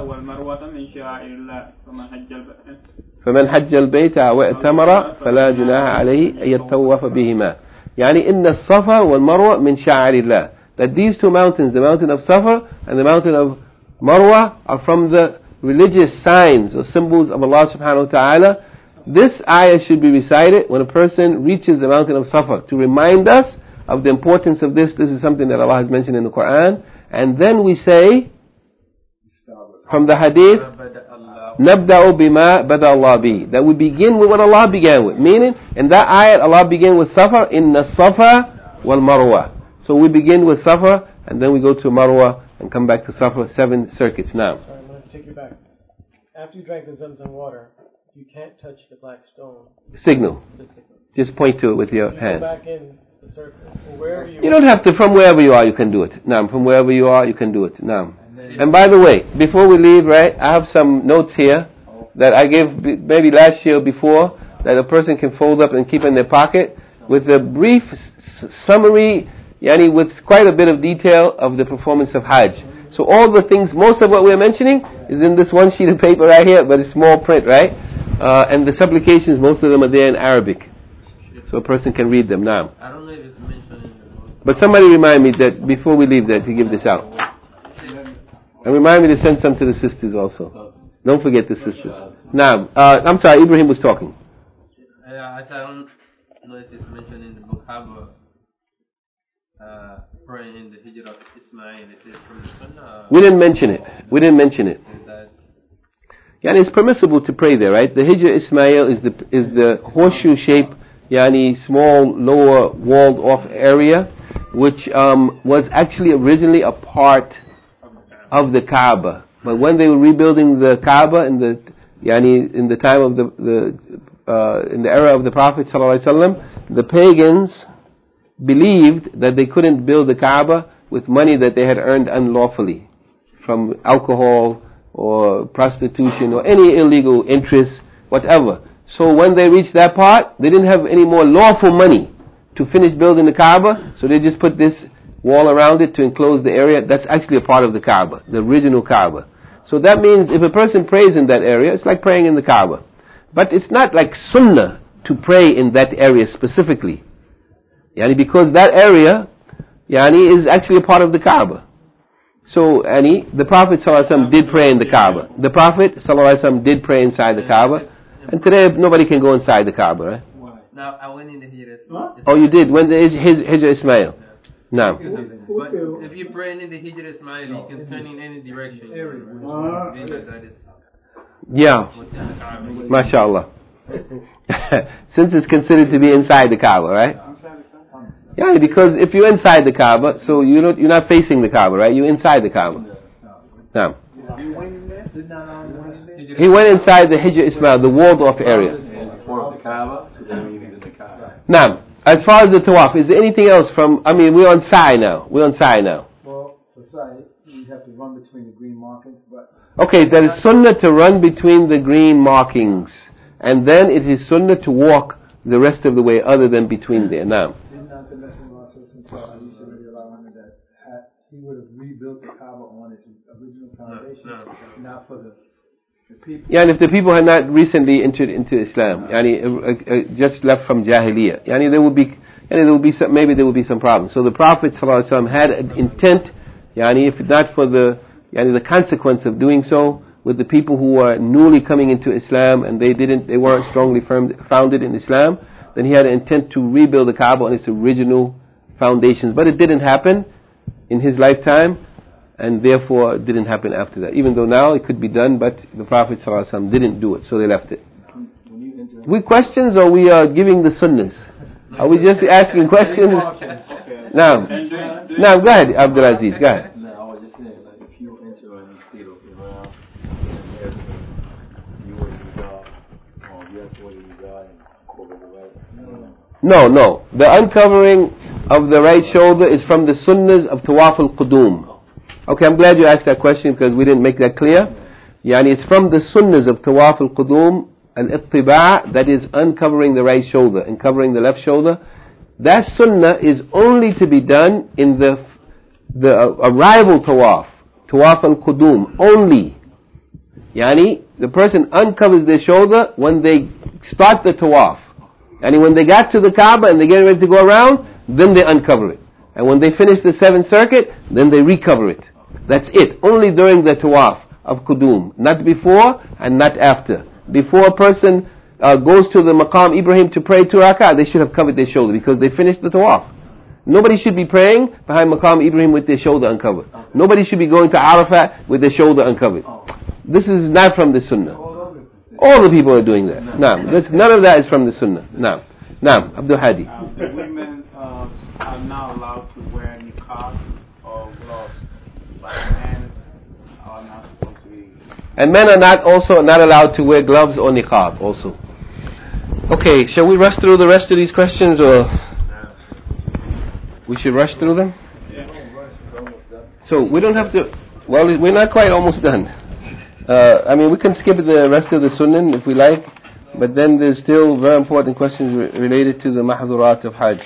فمن حج البيت واعتمر فلا جناح عليه أن يتطوف بهما. يعني إن الصفا والمروة من شعائر الله. That these two mountains, the mountain of Safa and the mountain of Marwa, are from the religious signs or symbols of Allah subhanahu wa ta'ala. This ayah should be recited when a person reaches the mountain of Safa to remind us of the importance of this. This is something that Allah has mentioned in the Quran. And then we say, from the hadith, نَبْدَأُ بِمَا بَدَى اللَّهُ بِهِ, that we begin with what Allah began with. Meaning, in that ayat, Allah began with Safa, inna Safa wal Marwa. So we begin with Safa, and then we go to Marwa, and come back to Safa, seven circuits. Now, sorry, I'm going to take you back. After you drank the Zamzam water, you can't touch the black stone. Signal. signal. Just point to it with your you hand. Go back in the circle, or wherever you You don't have to, from wherever you are, you can do it. Now, from wherever you are, you can do it. Now. And by the way, before we leave, right, I have some notes here that I gave maybe last year or before that a person can fold up and keep in their pocket with a brief s- summary, yani with quite a bit of detail of the performance of Hajj. So all the things, most of what we're mentioning is in this one sheet of paper right here, but it's small print, right? Uh, and the supplications, most of them are there in Arabic. So a person can read them now. I don't know if it's mentioned in the book. But somebody remind me that before we leave that to give this out. And remind me to send some to the sisters also. Don't forget the sisters. Now, uh, I'm sorry, Ibrahim was talking. Uh, I don't know if it's mentioned in the book. Have a uh, praying in the Hijrah of Ismail. It is from the Sunnah. We didn't mention it. We didn't mention it. Yani it's permissible to pray there, right? The Hijrah Ismail is the is the horseshoe shape, yani small lower walled off area, which um, was actually originally a part of the Kaaba. But when they were rebuilding the Kaaba in the yani in the time of the the uh, in the era of the Prophet sallallahu alaihi wasallam, the pagans believed that they couldn't build the Kaaba with money that they had earned unlawfully from alcohol or prostitution or any illegal interest, whatever. So when they reached that part, they didn't have any more lawful money to finish building the Kaaba, so they just put this wall around it to enclose the area. That's actually a part of the Kaaba, the original Kaaba. So that means if a person prays in that area, it's like praying in the Kaaba. But it's not like sunnah to pray in that area specifically. Yani because that area, yani, is actually a part of the Kaaba. So, yani, the Prophet ﷺ did pray in the Kaaba. The Prophet ﷺ did pray inside the Kaaba. And today nobody can go inside the Kaaba, right? Now, I went in the Hijrah. Oh, you did? When the Hij- Hijrah Ismail? No. But if you pray in the Hijrah Ismail, you can turn in any direction. Yeah. MashaAllah. Since it's considered to be inside the Kaaba, right? Yeah, because if you're inside the Kaaba, so you don't, you're not facing the Kaaba, right? You're inside the Kaaba. No. He went inside the Hijrah Ismail, the walled off area. Now, as far as the tawaf, is there anything else from, I mean, we're on Sa'i now. We're on Sa'i now. Well, for Sa'i, you have to run between the green markings, but... Okay, there is sunnah to run between the green markings. And then it is sunnah to walk the rest of the way other than between there. Now. That he would have rebuilt the Kaaba on its original foundation, no, no. Not for the, the people. Yeah, and if the people had not recently entered into Islam, yani, uh, uh, just left from Jahiliyyah, yani, there would be, yani, there would be some, maybe there would be some problems. So the Prophet ﷺ had an intent, yani, if not for the, yani, the consequence of doing so with the people who were newly coming into Islam and they didn't, they weren't strongly firm, founded in Islam, then he had an intent to rebuild the Kaaba on its original foundations. But it didn't happen in his lifetime. and therefore it didn't happen after that. Even though now it could be done, but the Prophet ﷺ didn't do it, so they left it. We questions or we are giving the sunnahs? Are we just asking questions? Now, now go ahead, Abdul Aziz, go ahead. No, I was just saying, like, if you enter any state of Iran, and you were reside, or you have to reside and cover the right. No, no. The uncovering of the right shoulder is from the sunnahs of Tawaf al-Qudum. Okay, I'm glad you asked that question because we didn't make that clear. Yani it's from the sunnahs of Tawaf al-Qudum, al-Ittiba', that is uncovering the right shoulder and covering the left shoulder. That sunnah is only to be done in the the uh, arrival tawaf, Tawaf al-Qudum, only. Yani, the person uncovers their shoulder when they start the tawaf. And when they got to the Kaaba and they're getting ready to go around, then they uncover it. And when they finish the seventh circuit, then they recover it. That's it. Only during the tawaf of Qudum. Not before and not after. Before a person uh, goes to the Maqam Ibrahim to pray two rak'ah, they should have covered their shoulder because they finished the tawaf. Nobody should be praying behind Maqam Ibrahim with their shoulder uncovered. Nobody should be going to Arafat with their shoulder uncovered. This is not from the Sunnah. All the people are doing that. Naam. None of that is from the Sunnah. Naam. Naam. Abdul Hadi. Uh, the women uh, are not allowed to wear niqab or gloves, but men are not supposed to be. And men are not also not allowed to wear gloves or niqab also. Okay, shall we rush through the rest of these questions, or we should rush through them? So we don't have to. Well, we're not quite almost done. Uh, I mean, we can skip the rest of the Sunan if we like, but then there's still very important questions re- related to the Mahdurat of Hajj.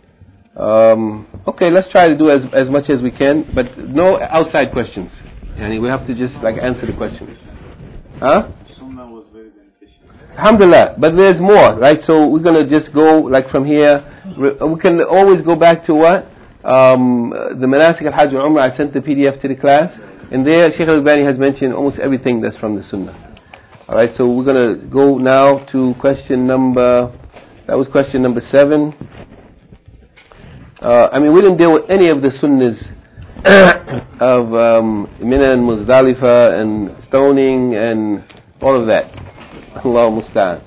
Um, okay, let's try to do as as much as we can, but no outside questions. Yani we have to just like answer the questions. Huh? Sunnah was very beneficial. Alhamdulillah, but there's more, right? So we're gonna just go like from here. We can always go back to what um, the Manasik al-Hajj and Umrah. I sent the P D F to the class. And there, Shaykh al-Albani has mentioned almost everything that's from the Sunnah. Alright, so we're going to go now to question number, that was question number seven. Uh, I mean, we didn't deal with any of the Sunnahs of um, Mina and Muzdalifah and stoning and all of that. Allah musta'an.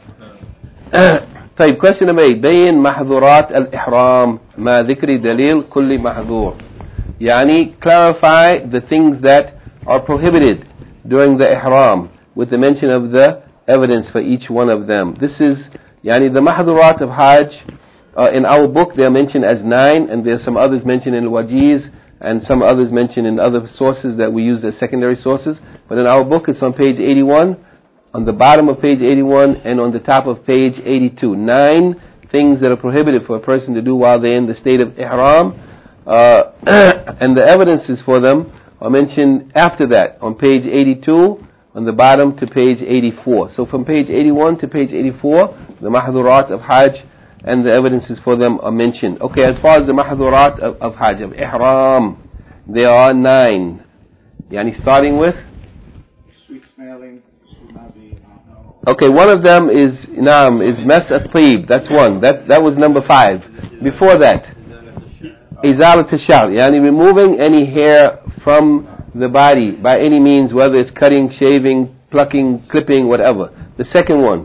طيب, question number eight. بين محظورات الإحرام ما ذكر دليل كل محظور. Yani, clarify the things that are prohibited during the ihram with the mention of the evidence for each one of them. This is, yani, the mahdurat of Hajj. Uh, in our book they are mentioned as nine, and there are some others mentioned in Al-Wajiz, and some others mentioned in other sources that we use as secondary sources. But in our book it's on page eighty-one, on the bottom of page eighty-one, and on the top of page eighty-two. Nine things that are prohibited for a person to do while they're in the state of ihram. Uh, and the evidences for them are mentioned after that on page eighty-two, on the bottom to page eighty-four. So from page eighty-one to page eighty-four, the mahdurat of Hajj and the evidences for them are mentioned. Okay, as far as the mahdurat of, of Hajj, of Ihram, there are nine. Yani starting with? Sweet smelling should not be. Okay, one of them is, naam, is mas at-tib. That's one. That, that was number five. Before that, Izalat al-sha'r, yani removing any hair from the body by any means, whether it's cutting, shaving, plucking, clipping, whatever. The second one,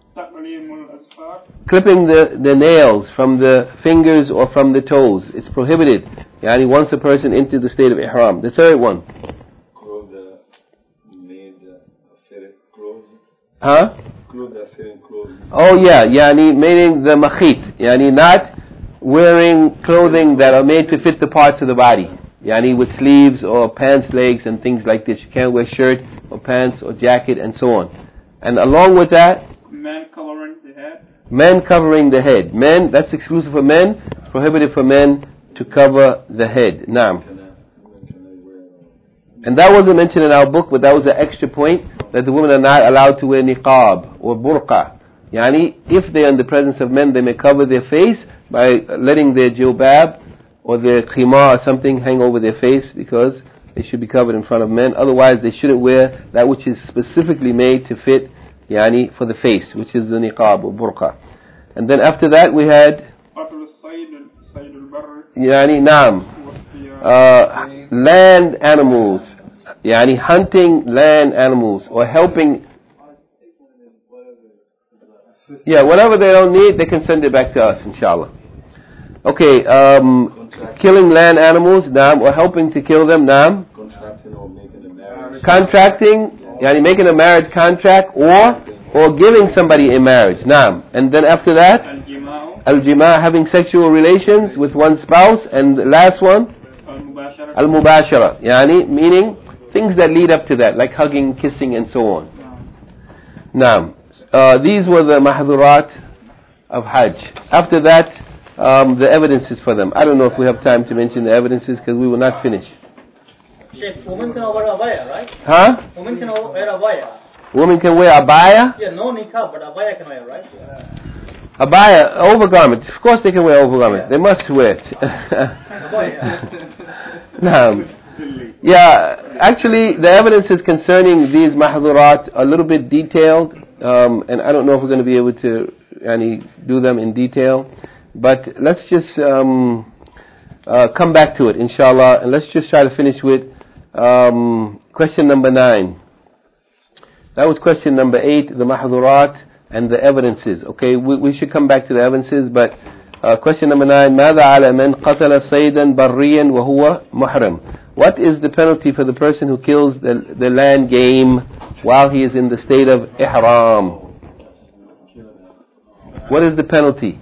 clipping the, the nails from the fingers or from the toes. It's prohibited, yani once a person into the state of ihram. The third one, Clothes that made uh, fitted clothes. huh? Clothes that fit clothes. Oh yeah, yani meaning the makhit, yani not wearing clothing that are made to fit the parts of the body, yani with sleeves or pants legs and things like this. You can't wear shirt or pants or jacket and so on. And along with that, men covering the head. Men covering the head. Men, that's exclusive for men. It's prohibited for men to cover the head. Naam. And that wasn't mentioned in our book, but that was an extra point, that the women are not allowed to wear niqab or burqa. Yani, if they are in the presence of men, they may cover their face by letting their jilbab or their khimar or something hang over their face, because they should be covered in front of men. Otherwise, they shouldn't wear that which is specifically made to fit, yani, for the face, which is the niqab or burqa. And then after that we had, yani, naam, uh, land animals, yani hunting land animals or helping. Yeah, whatever they don't need, they can send it back to us, inshallah. Okay, um, killing land animals, naam, or helping to kill them, naam. Contracting or making a marriage. Contracting, yani making a marriage contract, or or giving somebody in marriage, naam. And then after that, Al-Jima'u. al-jima', having sexual relations with one spouse, and the last one, Al-Mubashara. al-mubashara, yani meaning things that lead up to that, like hugging, kissing, and so on. Naam. Uh, these were the mahdurat of Hajj. After that, um, the evidences for them. I don't know if we have time to mention the evidences because we will not finish. Sheikh, women can wear abaya, right? Huh? Women can wear abaya. Women can wear abaya? Yeah, no niqab, but abaya can wear, right? Abaya, overgarment. Of course they can wear overgarment. Yeah. They must wear it. Abaya. Naam. Yeah, actually the evidences concerning these mahdurat are a little bit detailed. Um, and I don't know if we're going to be able to yani, do them in detail, but let's just um, uh, come back to it, inshallah, and let's just try to finish with um, question number nine. That was question number eight, the mahdurat and the evidences. Okay, we, we should come back to the evidences, but uh, question number nine, ماذا على من قتل صيدا بريا وهو محرم? What is the penalty for the person who kills the, the land game while he is in the state of ihram? What is the penalty?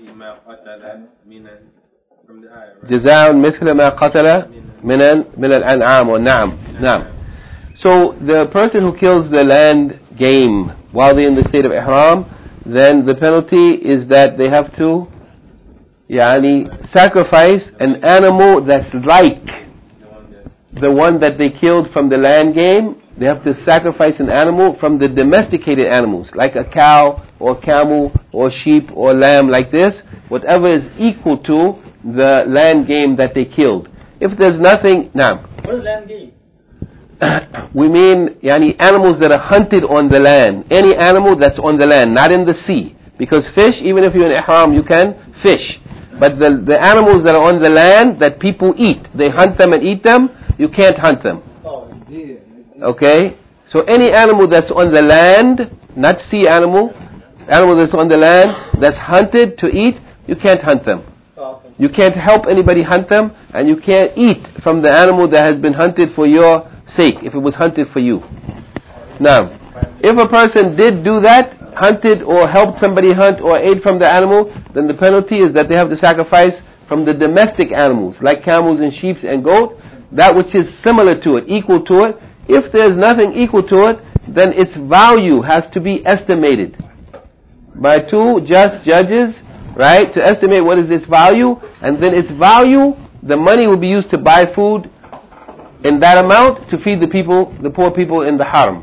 جزاء مثل ما قتل من من الأنعام والنعم. نعم. So the person who kills the land game while they're in the state of ihram, then the penalty is that they have to yani, sacrifice an animal that's like the one that they killed from the land game. They have to sacrifice an animal from the domesticated animals, like a cow or camel or sheep or lamb like this, whatever is equal to the land game that they killed. If there's nothing, now, What is land game? we mean yani, animals that are hunted on the land. Any animal that's on the land, not in the sea. Because fish, even if you're in ihram, you can fish. But the, the animals that are on the land that people eat, they hunt them and eat them, you can't hunt them. Okay? So any animal that's on the land, not sea animal, animal that's on the land, that's hunted to eat, you can't hunt them. You can't help anybody hunt them, and you can't eat from the animal that has been hunted for your sake, if it was hunted for you. Now, if a person did do that, hunted or helped somebody hunt or ate from the animal, then the penalty is that they have to sacrifice from the domestic animals, like camels and sheep and goat, that which is similar to it, equal to it. If there's nothing equal to it, then its value has to be estimated by two just judges, right, to estimate what is its value, and then its value, the money will be used to buy food in that amount to feed the people, the poor people in the haram.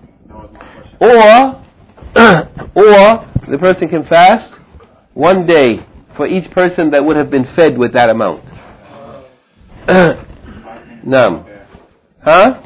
Or, or the person can fast one day for each person that would have been fed with that amount. Naam. Huh?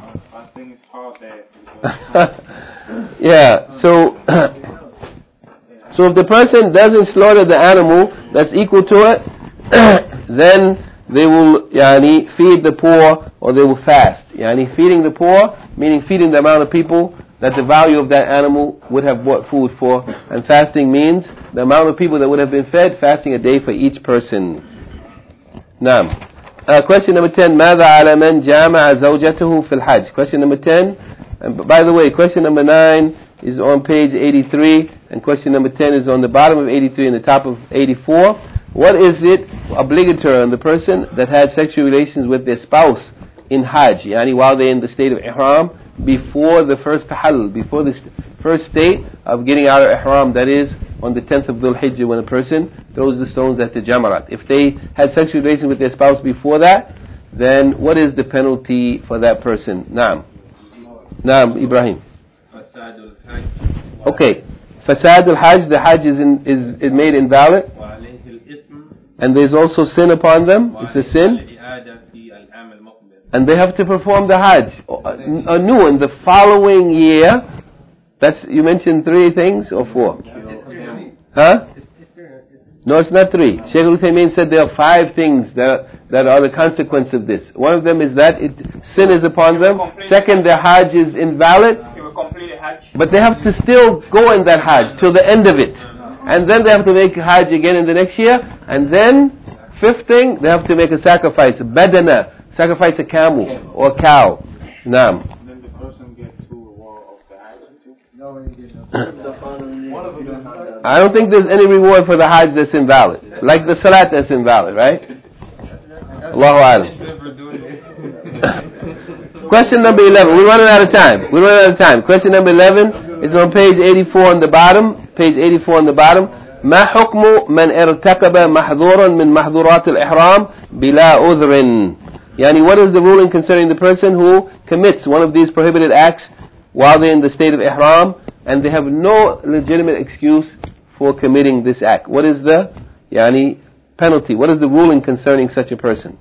Yeah, so so if the person doesn't slaughter the animal that's equal to it, then they will yani, feed the poor or they will fast. Yani, feeding the poor, meaning feeding the amount of people that the value of that animal would have bought food for. And fasting means the amount of people that would have been fed, fasting a day for each person. Naam. Uh, question number ten, ماذا على من جامع زوجته في الحج? Question number ten. And by the way, question number nine is on page eighty-three, and question number ten is on the bottom of eighty-three and the top of eighty-four. What is it obligatory on the person that had sexual relations with their spouse in Hajj, yani while they're in the state of ihram, before the first tahallul, before the st- first state of getting out of ihram, that is on the tenth of Dhul Hijjah, when a person throws the stones at the Jamarat. If they had sexual relations with their spouse before that, then what is the penalty for that person? Naam. Naam, Ibrahim. Okay. Fasad al-Hajj, the Hajj is, in, is, is made invalid. And there's also sin upon them. It's a sin. And they have to perform the Hajj anew in the following year. That's, you mentioned three things or four? Huh? No, it's not three. Shaykh al-Uthaymeen said there are five things that, that are the consequence of this. One of them is that it, sin is upon them. Second, their Hajj is invalid. But they have to still go in that Hajj till the end of it. And then they have to make Hajj again in the next year. And then, fifth thing, they have to make a sacrifice. Badana. Sacrifice a camel or cow. Naam. Then the person gets to reward of the Hajj too? No, he didn't. One of them had that. I don't think there's any reward for the Hajj that's invalid. Like the Salat that's invalid, right? Allahu Alam. Question number eleven. We're running out of time. We're running out of time. Question number eleven is on page eighty-four on the bottom. Page eighty-four on the bottom. ما حكم من ارتكب محظورا من محظورات الإحرام بلا عذر. Yani, what is the ruling concerning the person who commits one of these prohibited acts while they're in the state of ihram and they have no legitimate excuse for committing this act? What is the yani, penalty? What is the ruling concerning such a person?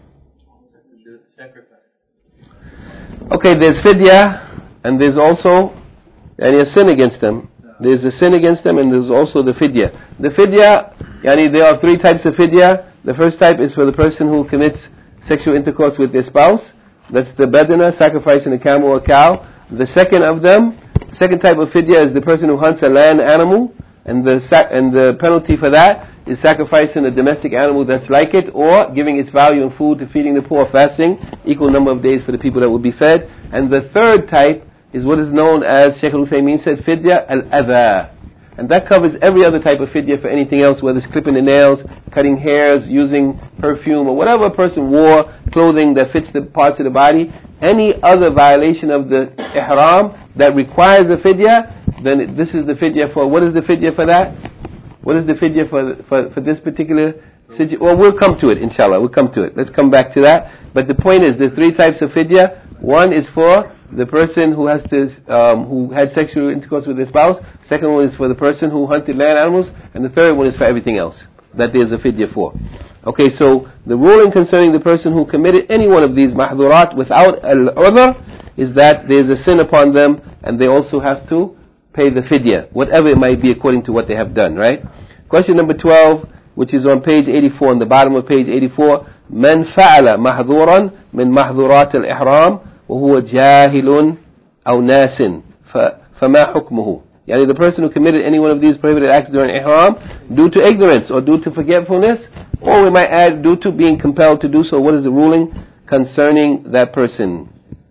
Okay, there's fidya and there's also yani, a sin against them. There's a sin against them and there's also the fidya. The fidya, yani, there are three types of fidya. The first type is for the person who commits sexual intercourse with their spouse. That's the badana, sacrificing a camel or cow. The second of them, second type of fidya is the person who hunts a land animal, and the sac- and the penalty for that is sacrificing a domestic animal that's like it, or giving its value in food to feeding the poor, fasting equal number of days for the people that will be fed. And the third type is what is known as, Shaykh al-Uthaymeen said, fidya al-adha. And that covers every other type of fidya for anything else, whether it's clipping the nails, cutting hairs, using perfume, or whatever a person wore, clothing that fits the parts of the body. Any other violation of the ihram that requires a fidya, then it, this is the fidya for, what is the fidya for that? What is the fidya for, for, for this particular situation? Well, we'll come to it, inshallah, we'll come to it. Let's come back to that. But the point is, there's three types of fidya. One is for the person who has to, um, who had sexual intercourse with his spouse. Second one is for the person who hunted land animals, and the third one is for everything else that there's a fidya for. Okay, so the ruling concerning the person who committed any one of these mahdurat without al-udhr is that there's a sin upon them, and they also have to pay the fidya, whatever it might be according to what they have done. Right? Question number twelve, which is on page eighty-four, on the bottom of page eighty-four. من فعل محظورا من محظورات الإحرام وهو جاهل أو ناس فما حكمه. Yani the person who committed any one of these prohibited acts during ihram due to ignorance or due to forgetfulness, or we might add due to being compelled to do so, what is the ruling concerning that person?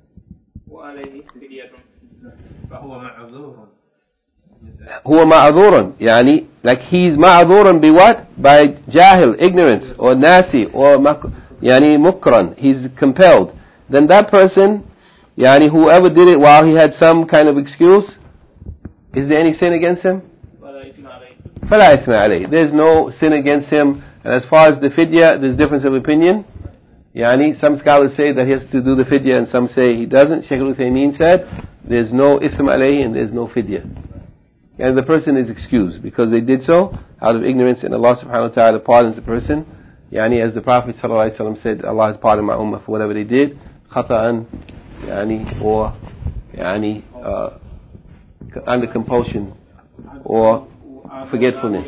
هو معذور, يعني like he's معذور بوات? By jahil, ignorance, or nasi, or يعني مكرن, he's compelled. Then that person, yani whoever did it while he had some kind of excuse, is there any sin against him? فلا إثم عليه. There's no sin against him. And as far as the fidya, there's difference of opinion. Yani some scholars say that he has to do the fidya, and some say he doesn't. Shaykh al-Uthaymeen said there's no ithm alayhi and there's no fidya. And the person is excused because they did so out of ignorance, and Allah subhanahu wa ta'ala pardons the person. Yani as the Prophet sallallahu alaihi wasallam said, Allah has pardoned my ummah for whatever they did, khata'an, yani, or yani, uh, under compulsion or forgetfulness.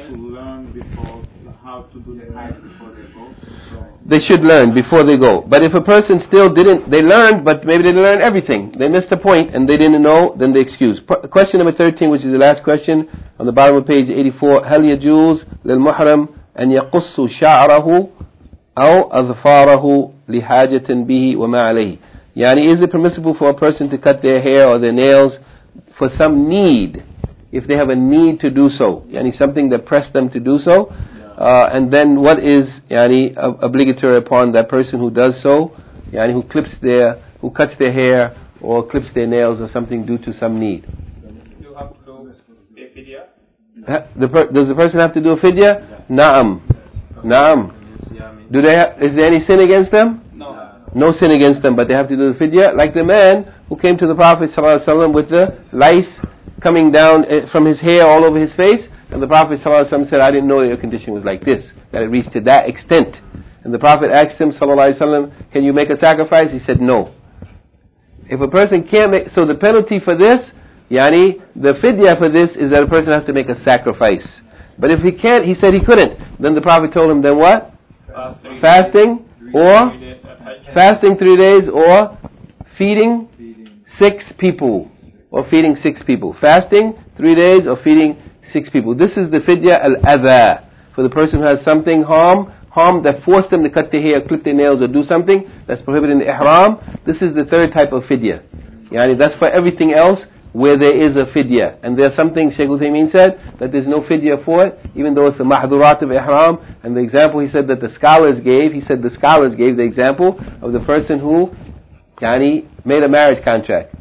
They should learn before they go. But if a person still didn't, they learned, but maybe they didn't learn everything. They missed the point and they didn't know, then they excuse. Question number thirteen, which is the last question, on the bottom of page eighty-four. هل يجوز للمحرم أن يقص شعره أو أظفاره لحاجة به وما عليه? Yani, is it permissible for a person to cut their hair or their nails for some need, if they have a need to do so, yani something that pressed them to do so, uh, and then what is yani obligatory upon that person who does so, yani who clips their, who cuts their hair or clips their nails or something due to some need? You have to do a fidya. The per, does the person have to do a fidya? Naam, naam. Do they? Ha, is there any sin against them? No. No sin against them, but they have to do the fidya, like the man who came to the Prophet ﷺ with the lice coming down from his hair all over his face, and the Prophet ﷺ said, I didn't know your condition was like this, that it reached to that extent. And the Prophet asked him ﷺ, can you make a sacrifice? He said no. If a person can't make, so the penalty for this, yani the fidya for this is that a person has to make a sacrifice. But if he can't, he said he couldn't. Then the Prophet told him, then what? Fast three Fasting or three days at Hajj. fasting three days or feeding six people. Or feeding six people. Fasting three days or feeding six people. This is the fidya al-adha. For the person who has something harm, harm that forced them to cut their hair, clip their nails or do something that's prohibited in the ihram. This is the third type of fidya. Yani that's for everything else where there is a fidya. And there are some things Shaykh Uthaymeen said that there's no fidya for it, even though it's the mahdurat of ihram. And the example he said that the scholars gave, he said the scholars gave the example of the person who yani, made a marriage contract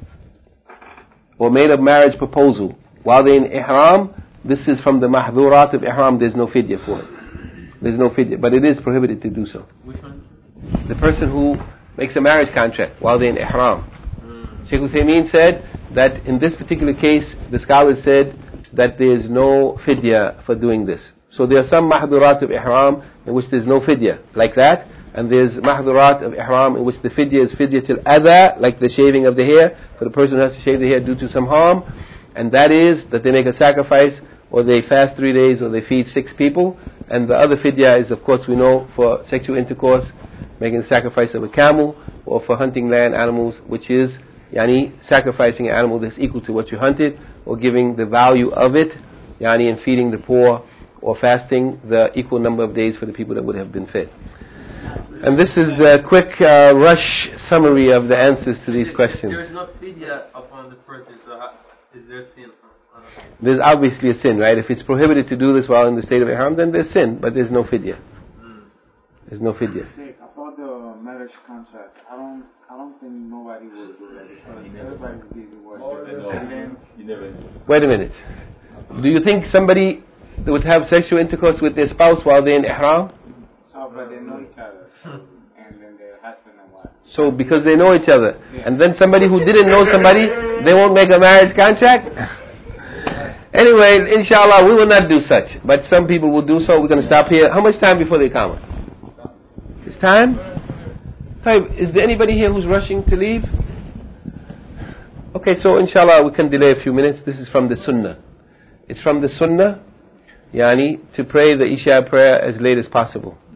or made a marriage proposal while they're in ihram. This is from the mahdurat of ihram. There's no fidya for it. There's no fidya, but it is prohibited to do so. Which one? The person who makes a marriage contract while they're in ihram. Mm. Shaykh Uthaymeen said that in this particular case, the scholars said that there's no fidya for doing this. So there are some mahdurat of ihram in which there's no fidya, like that, and there's mahdurat of ihram in which the fidya is fidya till adha, like the shaving of the hair, for the person who has to shave the hair due to some harm, and that is that they make a sacrifice, or they fast three days, or they feed six people. And the other fidya is, of course, we know, for sexual intercourse, making the sacrifice of a camel, or for hunting land animals, which is yani sacrificing an animal that's equal to what you hunted, or giving the value of it, yani and feeding the poor, or fasting the equal number of days for the people that would have been fed. And this is the quick uh, rush summary of the answers to these questions. There is no fidya upon the person, so how, is there sin? There's obviously a sin, right? If it's prohibited to do this while in the state of ihram, then there's sin, but there's no fidya. There's no fidya. About the marriage contract, I don't, I don't think nobody will do that because everybody's busy working. Wait a minute. Do you think somebody would have sexual intercourse with their spouse while they're in ihram? Oh, but they know each other, and then their husband and wife. So because they know each other, and then somebody who didn't know somebody, they won't make a marriage contract? Anyway, inshallah, we will not do such. But some people will do so. We're going to stop here. How much time before the Iqamah? It's time? Hey, is there anybody here who's rushing to leave? Okay, so inshallah, we can delay a few minutes. This is from the Sunnah. It's from the Sunnah, yani, to pray the Isha prayer as late as possible.